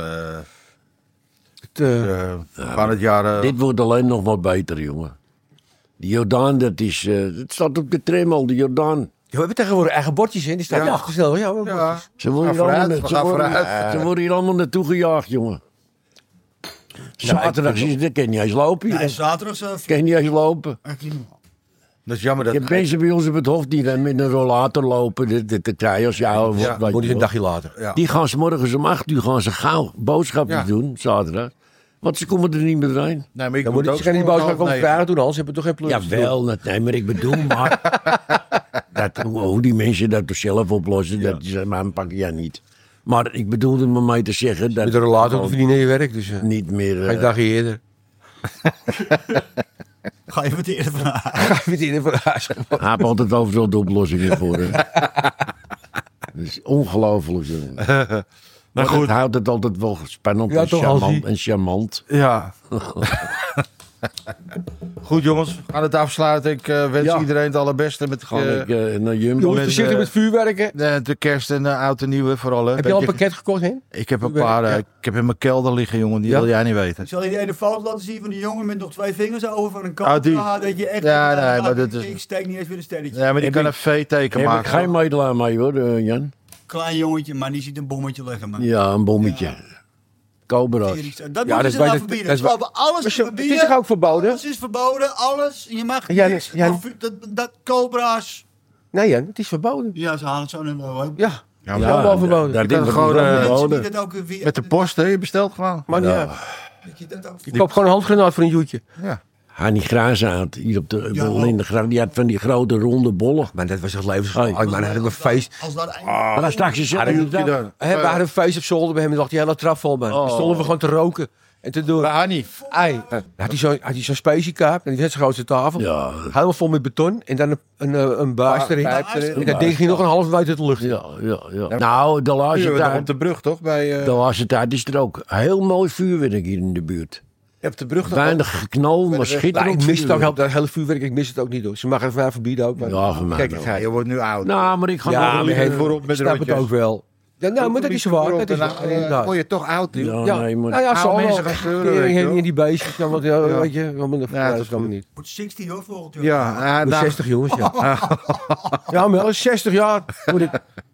[SPEAKER 1] Het,
[SPEAKER 2] We gaan het jaar...
[SPEAKER 3] Dit wordt alleen nog maar beter, jongen. Die Jordaan, dat is... het staat op de tram al, de Jordaan.
[SPEAKER 1] Ja, we hebben tegenwoordig eigen bordjes in. Die staan
[SPEAKER 2] Ja.
[SPEAKER 1] afgesteld. Ja, we hebben
[SPEAKER 2] ja,
[SPEAKER 1] bordjes.
[SPEAKER 3] Ze worden,
[SPEAKER 2] Ga
[SPEAKER 3] hier allemaal,
[SPEAKER 2] vooruit,
[SPEAKER 3] ze,
[SPEAKER 2] ga
[SPEAKER 3] worden,
[SPEAKER 2] vooruit.
[SPEAKER 3] ze worden hier allemaal naartoe gejaagd, jongen. Zaterdag is het, kan je niet eens lopen.
[SPEAKER 7] Nee,
[SPEAKER 3] hier.
[SPEAKER 7] zaterdag
[SPEAKER 3] Kan je niet eens lopen.
[SPEAKER 2] dat is jammer
[SPEAKER 3] Ik
[SPEAKER 2] dat...
[SPEAKER 3] heb mensen bij ons op het hof die dan met een rollator lopen. De krijgen als jou.
[SPEAKER 2] Ja,
[SPEAKER 3] weet
[SPEAKER 1] Moet
[SPEAKER 3] je
[SPEAKER 1] je een
[SPEAKER 3] wel.
[SPEAKER 1] dagje later.
[SPEAKER 2] Ja.
[SPEAKER 3] Die gaan 's morgens om 8 uur gaan ze gauw boodschapjes
[SPEAKER 2] Ja.
[SPEAKER 3] doen, zaterdag. Want ze komen er niet meer doorheen.
[SPEAKER 2] Nee, maar ik
[SPEAKER 1] Dan
[SPEAKER 2] moet
[SPEAKER 1] moet
[SPEAKER 2] ook
[SPEAKER 1] je kan die
[SPEAKER 2] gewoon
[SPEAKER 1] boodschap
[SPEAKER 2] half
[SPEAKER 1] van
[SPEAKER 2] negen.
[SPEAKER 1] vragen doen, Hans. Ze hebben toch geen plus.
[SPEAKER 3] Jawel, nee, maar ik bedoel maar... hoe die mensen dat toch zelf oplossen, dat is mijn pak ja niet. Maar ik bedoelde me mee te zeggen dat...
[SPEAKER 1] Met de relator hoef je niet naar je werk. Dus
[SPEAKER 3] niet meer...
[SPEAKER 1] geen dagje eerder.
[SPEAKER 7] Ga je met eerder vragen.
[SPEAKER 1] Ga je meteen voor huis.
[SPEAKER 3] Hij heeft altijd overal de oplossingen voor. Hè. Dat is ongelooflijk. Zo. Maar
[SPEAKER 2] goed.
[SPEAKER 3] het houdt het altijd wel spannend
[SPEAKER 1] Ja,
[SPEAKER 3] en,
[SPEAKER 1] toch,
[SPEAKER 3] charmant,
[SPEAKER 1] Hansie?
[SPEAKER 3] en charmant.
[SPEAKER 2] Ja. Goed, jongens. We gaan het afsluiten. Ik wens
[SPEAKER 3] Ja.
[SPEAKER 2] iedereen het allerbeste met
[SPEAKER 3] Ga ik naar Jumbo.
[SPEAKER 1] Jongens,
[SPEAKER 2] Met,
[SPEAKER 1] voorzichtig met vuurwerken.
[SPEAKER 2] de kerst en oud en nieuw, hè, vooral. Hè.
[SPEAKER 1] Heb je al een
[SPEAKER 2] Beetje-
[SPEAKER 1] pakket gekocht, hè?
[SPEAKER 2] Ik heb een paar... ik heb in mijn kelder liggen, jongen. Die
[SPEAKER 1] Ja?
[SPEAKER 2] wil jij niet weten.
[SPEAKER 7] Ik zal je die ene foto laten zien van die jongen met nog 2 vingers over van een
[SPEAKER 2] Ah, die.
[SPEAKER 7] kant. Dat je echt...
[SPEAKER 2] Ja, nee, maar dat is-
[SPEAKER 7] Ik steek niet eens weer een sterretje.
[SPEAKER 2] Ja, maar die
[SPEAKER 3] Heb
[SPEAKER 2] kan
[SPEAKER 3] ik-
[SPEAKER 2] een V-teken
[SPEAKER 3] Heb ik
[SPEAKER 2] maken.
[SPEAKER 3] geen medelijden mee hoor, Jan.
[SPEAKER 7] Klein jongetje, maar die ziet een bommetje leggen, man.
[SPEAKER 3] Ja, een bommetje. Cobra's.
[SPEAKER 7] Dat
[SPEAKER 1] Ja,
[SPEAKER 7] moeten
[SPEAKER 1] dat
[SPEAKER 7] ze
[SPEAKER 1] is bij
[SPEAKER 7] nou
[SPEAKER 1] de-
[SPEAKER 7] verbieden.
[SPEAKER 1] dat is
[SPEAKER 7] Ze hebben alles
[SPEAKER 1] Maar
[SPEAKER 7] te
[SPEAKER 1] zo- Het
[SPEAKER 7] verbieden.
[SPEAKER 1] is toch ook verboden?
[SPEAKER 7] Alles is verboden, alles. Je mag
[SPEAKER 1] Ja,
[SPEAKER 7] niks.
[SPEAKER 1] ja.
[SPEAKER 7] Dat cobra's.
[SPEAKER 1] Nee, Jan, het is verboden.
[SPEAKER 7] Ja, ze halen het zo in de
[SPEAKER 1] Ja,
[SPEAKER 2] Ja,
[SPEAKER 1] het is allemaal verboden.
[SPEAKER 3] Dat
[SPEAKER 2] Je kan
[SPEAKER 3] is
[SPEAKER 2] het gewoon,
[SPEAKER 3] wel
[SPEAKER 7] Mensen
[SPEAKER 3] verboden.
[SPEAKER 7] die dat ook via...
[SPEAKER 2] Met de post, hè? Je bestelt gewoon.
[SPEAKER 1] Maar niet
[SPEAKER 3] Ja.
[SPEAKER 1] uit.
[SPEAKER 7] Dat je dat ook...
[SPEAKER 1] Je koopt gewoon een handgranaat voor een joetje.
[SPEAKER 2] Ja.
[SPEAKER 3] Hannie Graashout, hier op de
[SPEAKER 7] Ja.
[SPEAKER 3] Linde Graaf, die had van die grote ronde bollen.
[SPEAKER 1] Maar dat was echt levensgevaarlijk.
[SPEAKER 3] Hey.
[SPEAKER 1] Maar dan hadden we een feest.
[SPEAKER 7] Als dat
[SPEAKER 3] Maar dan stak ze zelf in de dag.
[SPEAKER 1] We hadden een feest op zolder bij hem. En dacht hij, hele trap vol, man. Dan stonden we gewoon te roken. En te doen.
[SPEAKER 2] Hannie.
[SPEAKER 1] Ei. Dan had hij zo'n speciekaap. En die net zo'n grote tafel.
[SPEAKER 3] Ja.
[SPEAKER 1] Helemaal vol met beton. En dan een buis erin.
[SPEAKER 2] pijp
[SPEAKER 7] erin.
[SPEAKER 1] En dat ding ging nog een half meter de lucht in.
[SPEAKER 3] Ja. Nou, de
[SPEAKER 2] Nu
[SPEAKER 3] laatste
[SPEAKER 2] hebben we nog op
[SPEAKER 3] tijd,
[SPEAKER 2] de brug, toch? Bij,
[SPEAKER 3] de laatste tijd is er ook heel mooi vuurwerk hier in de buurt.
[SPEAKER 2] je hebt de brug nog.
[SPEAKER 3] Weinig geknal, maar
[SPEAKER 1] Nou,
[SPEAKER 3] schitterend
[SPEAKER 1] ik mis het ook,
[SPEAKER 3] vuurwerk.
[SPEAKER 1] dat hele vuurwerk. Ik mis het ook niet, hoor. Ze mag het van mij verbieden ook. Maar
[SPEAKER 3] Ja, van mij
[SPEAKER 1] kijk,
[SPEAKER 3] wel.
[SPEAKER 1] ik ga
[SPEAKER 2] Je wordt nu oud.
[SPEAKER 3] Nou, maar ik ga
[SPEAKER 1] Ja,
[SPEAKER 3] nog
[SPEAKER 1] maar
[SPEAKER 3] wel
[SPEAKER 1] hij
[SPEAKER 3] even-
[SPEAKER 2] voorop
[SPEAKER 1] ik
[SPEAKER 2] met
[SPEAKER 1] snap het
[SPEAKER 2] rondjes.
[SPEAKER 1] ook wel. Ja, nou, maar dat is waar. Dat is waar. inderdaad.
[SPEAKER 2] word je toch oud, nu.
[SPEAKER 3] Ja,
[SPEAKER 1] Ja,
[SPEAKER 3] nee, maar...
[SPEAKER 1] nou ja, zo
[SPEAKER 2] oude mensen
[SPEAKER 1] allemaal.
[SPEAKER 2] gaan scheuren, weet je wel.
[SPEAKER 1] In die beestjes. Dan wat, ja, weet je, allemaal de
[SPEAKER 2] Ja, dat is
[SPEAKER 1] dat
[SPEAKER 2] goed.
[SPEAKER 1] niet.
[SPEAKER 7] Wordt 16 hoor, volgend jaar.
[SPEAKER 2] Ja,
[SPEAKER 1] Ik ben 60 jongens, ja. Ja, maar 60 jaar. Moet ik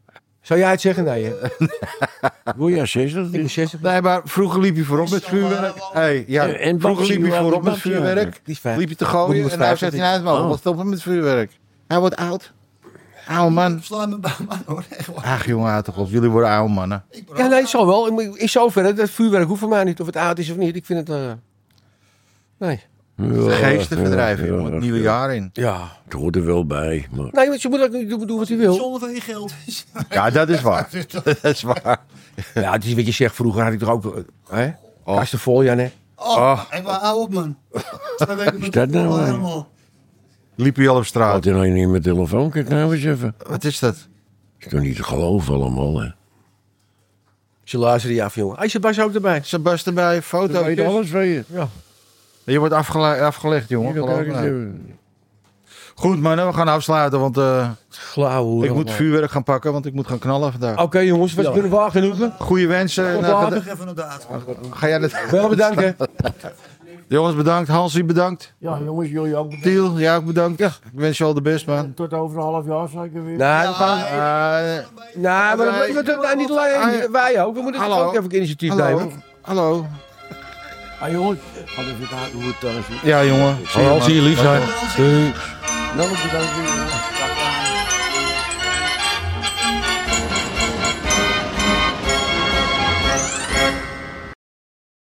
[SPEAKER 1] Zou jij het zeggen? Nee, hè?
[SPEAKER 3] Wil jij 60?
[SPEAKER 1] Ik ben 60.
[SPEAKER 2] Nee, maar vroeger liep je voorop met vuurwerk. Hey, ja,
[SPEAKER 3] En
[SPEAKER 2] vroeger liep je
[SPEAKER 3] Babsi,
[SPEAKER 2] voorop met
[SPEAKER 3] Babsi,
[SPEAKER 2] vuurwerk.
[SPEAKER 1] Die is fijn.
[SPEAKER 2] Liep je te gooien
[SPEAKER 1] Moet
[SPEAKER 2] en nou
[SPEAKER 1] 50,
[SPEAKER 2] zet hij uit mogen. Wat stoppen met vuurwerk? Hij wordt oud. Oude man.
[SPEAKER 7] Sla me bij me hoor. Echt waar.
[SPEAKER 2] Ach jongen, houd toch op. Jullie worden oude mannen.
[SPEAKER 1] Ja, nee, het zal wel. In zoverre, dat vuurwerk hoeft voor mij niet. Of het oud is of niet. Ik vind het... nee.
[SPEAKER 2] Geesten verdrijven,
[SPEAKER 3] ja,
[SPEAKER 2] jongen. Het nieuwe jaar in.
[SPEAKER 1] Ja.
[SPEAKER 3] Het hoort er wel bij. Maar...
[SPEAKER 1] Nee, want je moet ook niet doen wat hij wil.
[SPEAKER 7] Zonder van je geld.
[SPEAKER 2] Ja, dat is waar. Dat is waar.
[SPEAKER 1] Ja, het is wat je zegt. Vroeger had ik toch ook... Hè? Kasten vol, ja, nee.
[SPEAKER 7] Oh, ik wou hou op, man. 2 weken met
[SPEAKER 3] dat nou,
[SPEAKER 7] helemaal.
[SPEAKER 2] Liep je al op straat?
[SPEAKER 3] Had je nou niet in mijn telefoon? Kijk nou eens even.
[SPEAKER 2] Wat is dat?
[SPEAKER 3] Is toch niet te geloven allemaal, hè?
[SPEAKER 1] Ze luisteren je af, jongen. Hij is Bas ook erbij.
[SPEAKER 2] Sebas erbij,
[SPEAKER 3] Ik
[SPEAKER 2] foto's.
[SPEAKER 3] weet alles van je.
[SPEAKER 1] Ja.
[SPEAKER 2] Je wordt afgelegd, jongen.
[SPEAKER 3] Hier,
[SPEAKER 2] Geloof
[SPEAKER 3] kijk
[SPEAKER 2] me.
[SPEAKER 3] eens even.
[SPEAKER 2] Goed, mannen, we gaan afsluiten, want
[SPEAKER 1] Glauwe.
[SPEAKER 2] ik moet vuurwerk gaan pakken, want ik moet gaan knallen vandaag.
[SPEAKER 1] Oké, jongens. Wat kunnen we wagen doen?
[SPEAKER 2] Goeie wensen.
[SPEAKER 1] Tot
[SPEAKER 2] Nou,
[SPEAKER 1] later.
[SPEAKER 7] Nog even naar de uitgang.
[SPEAKER 2] ga jij dat...
[SPEAKER 1] Wel bedankt, hè.
[SPEAKER 2] Jongens, bedankt. Hansie, bedankt.
[SPEAKER 3] Ja, jongens, jullie ook bedankt.
[SPEAKER 2] Tiel, jij ook bedankt. Ik wens je al de best, man.
[SPEAKER 3] Tot over een half jaar zeker weer.
[SPEAKER 1] Nee, we gaan...
[SPEAKER 2] Eh,
[SPEAKER 1] Nee, maar niet alleen wij ook. We moeten
[SPEAKER 2] Hallo.
[SPEAKER 1] ook even initiatief
[SPEAKER 2] hallo.
[SPEAKER 1] nemen.
[SPEAKER 2] Hallo.
[SPEAKER 3] Ah, jongens, ga even kijken hoe het thuis is.
[SPEAKER 2] Ja, jongen.
[SPEAKER 1] Zie je lief zijn.
[SPEAKER 3] Nou, bedankt weer.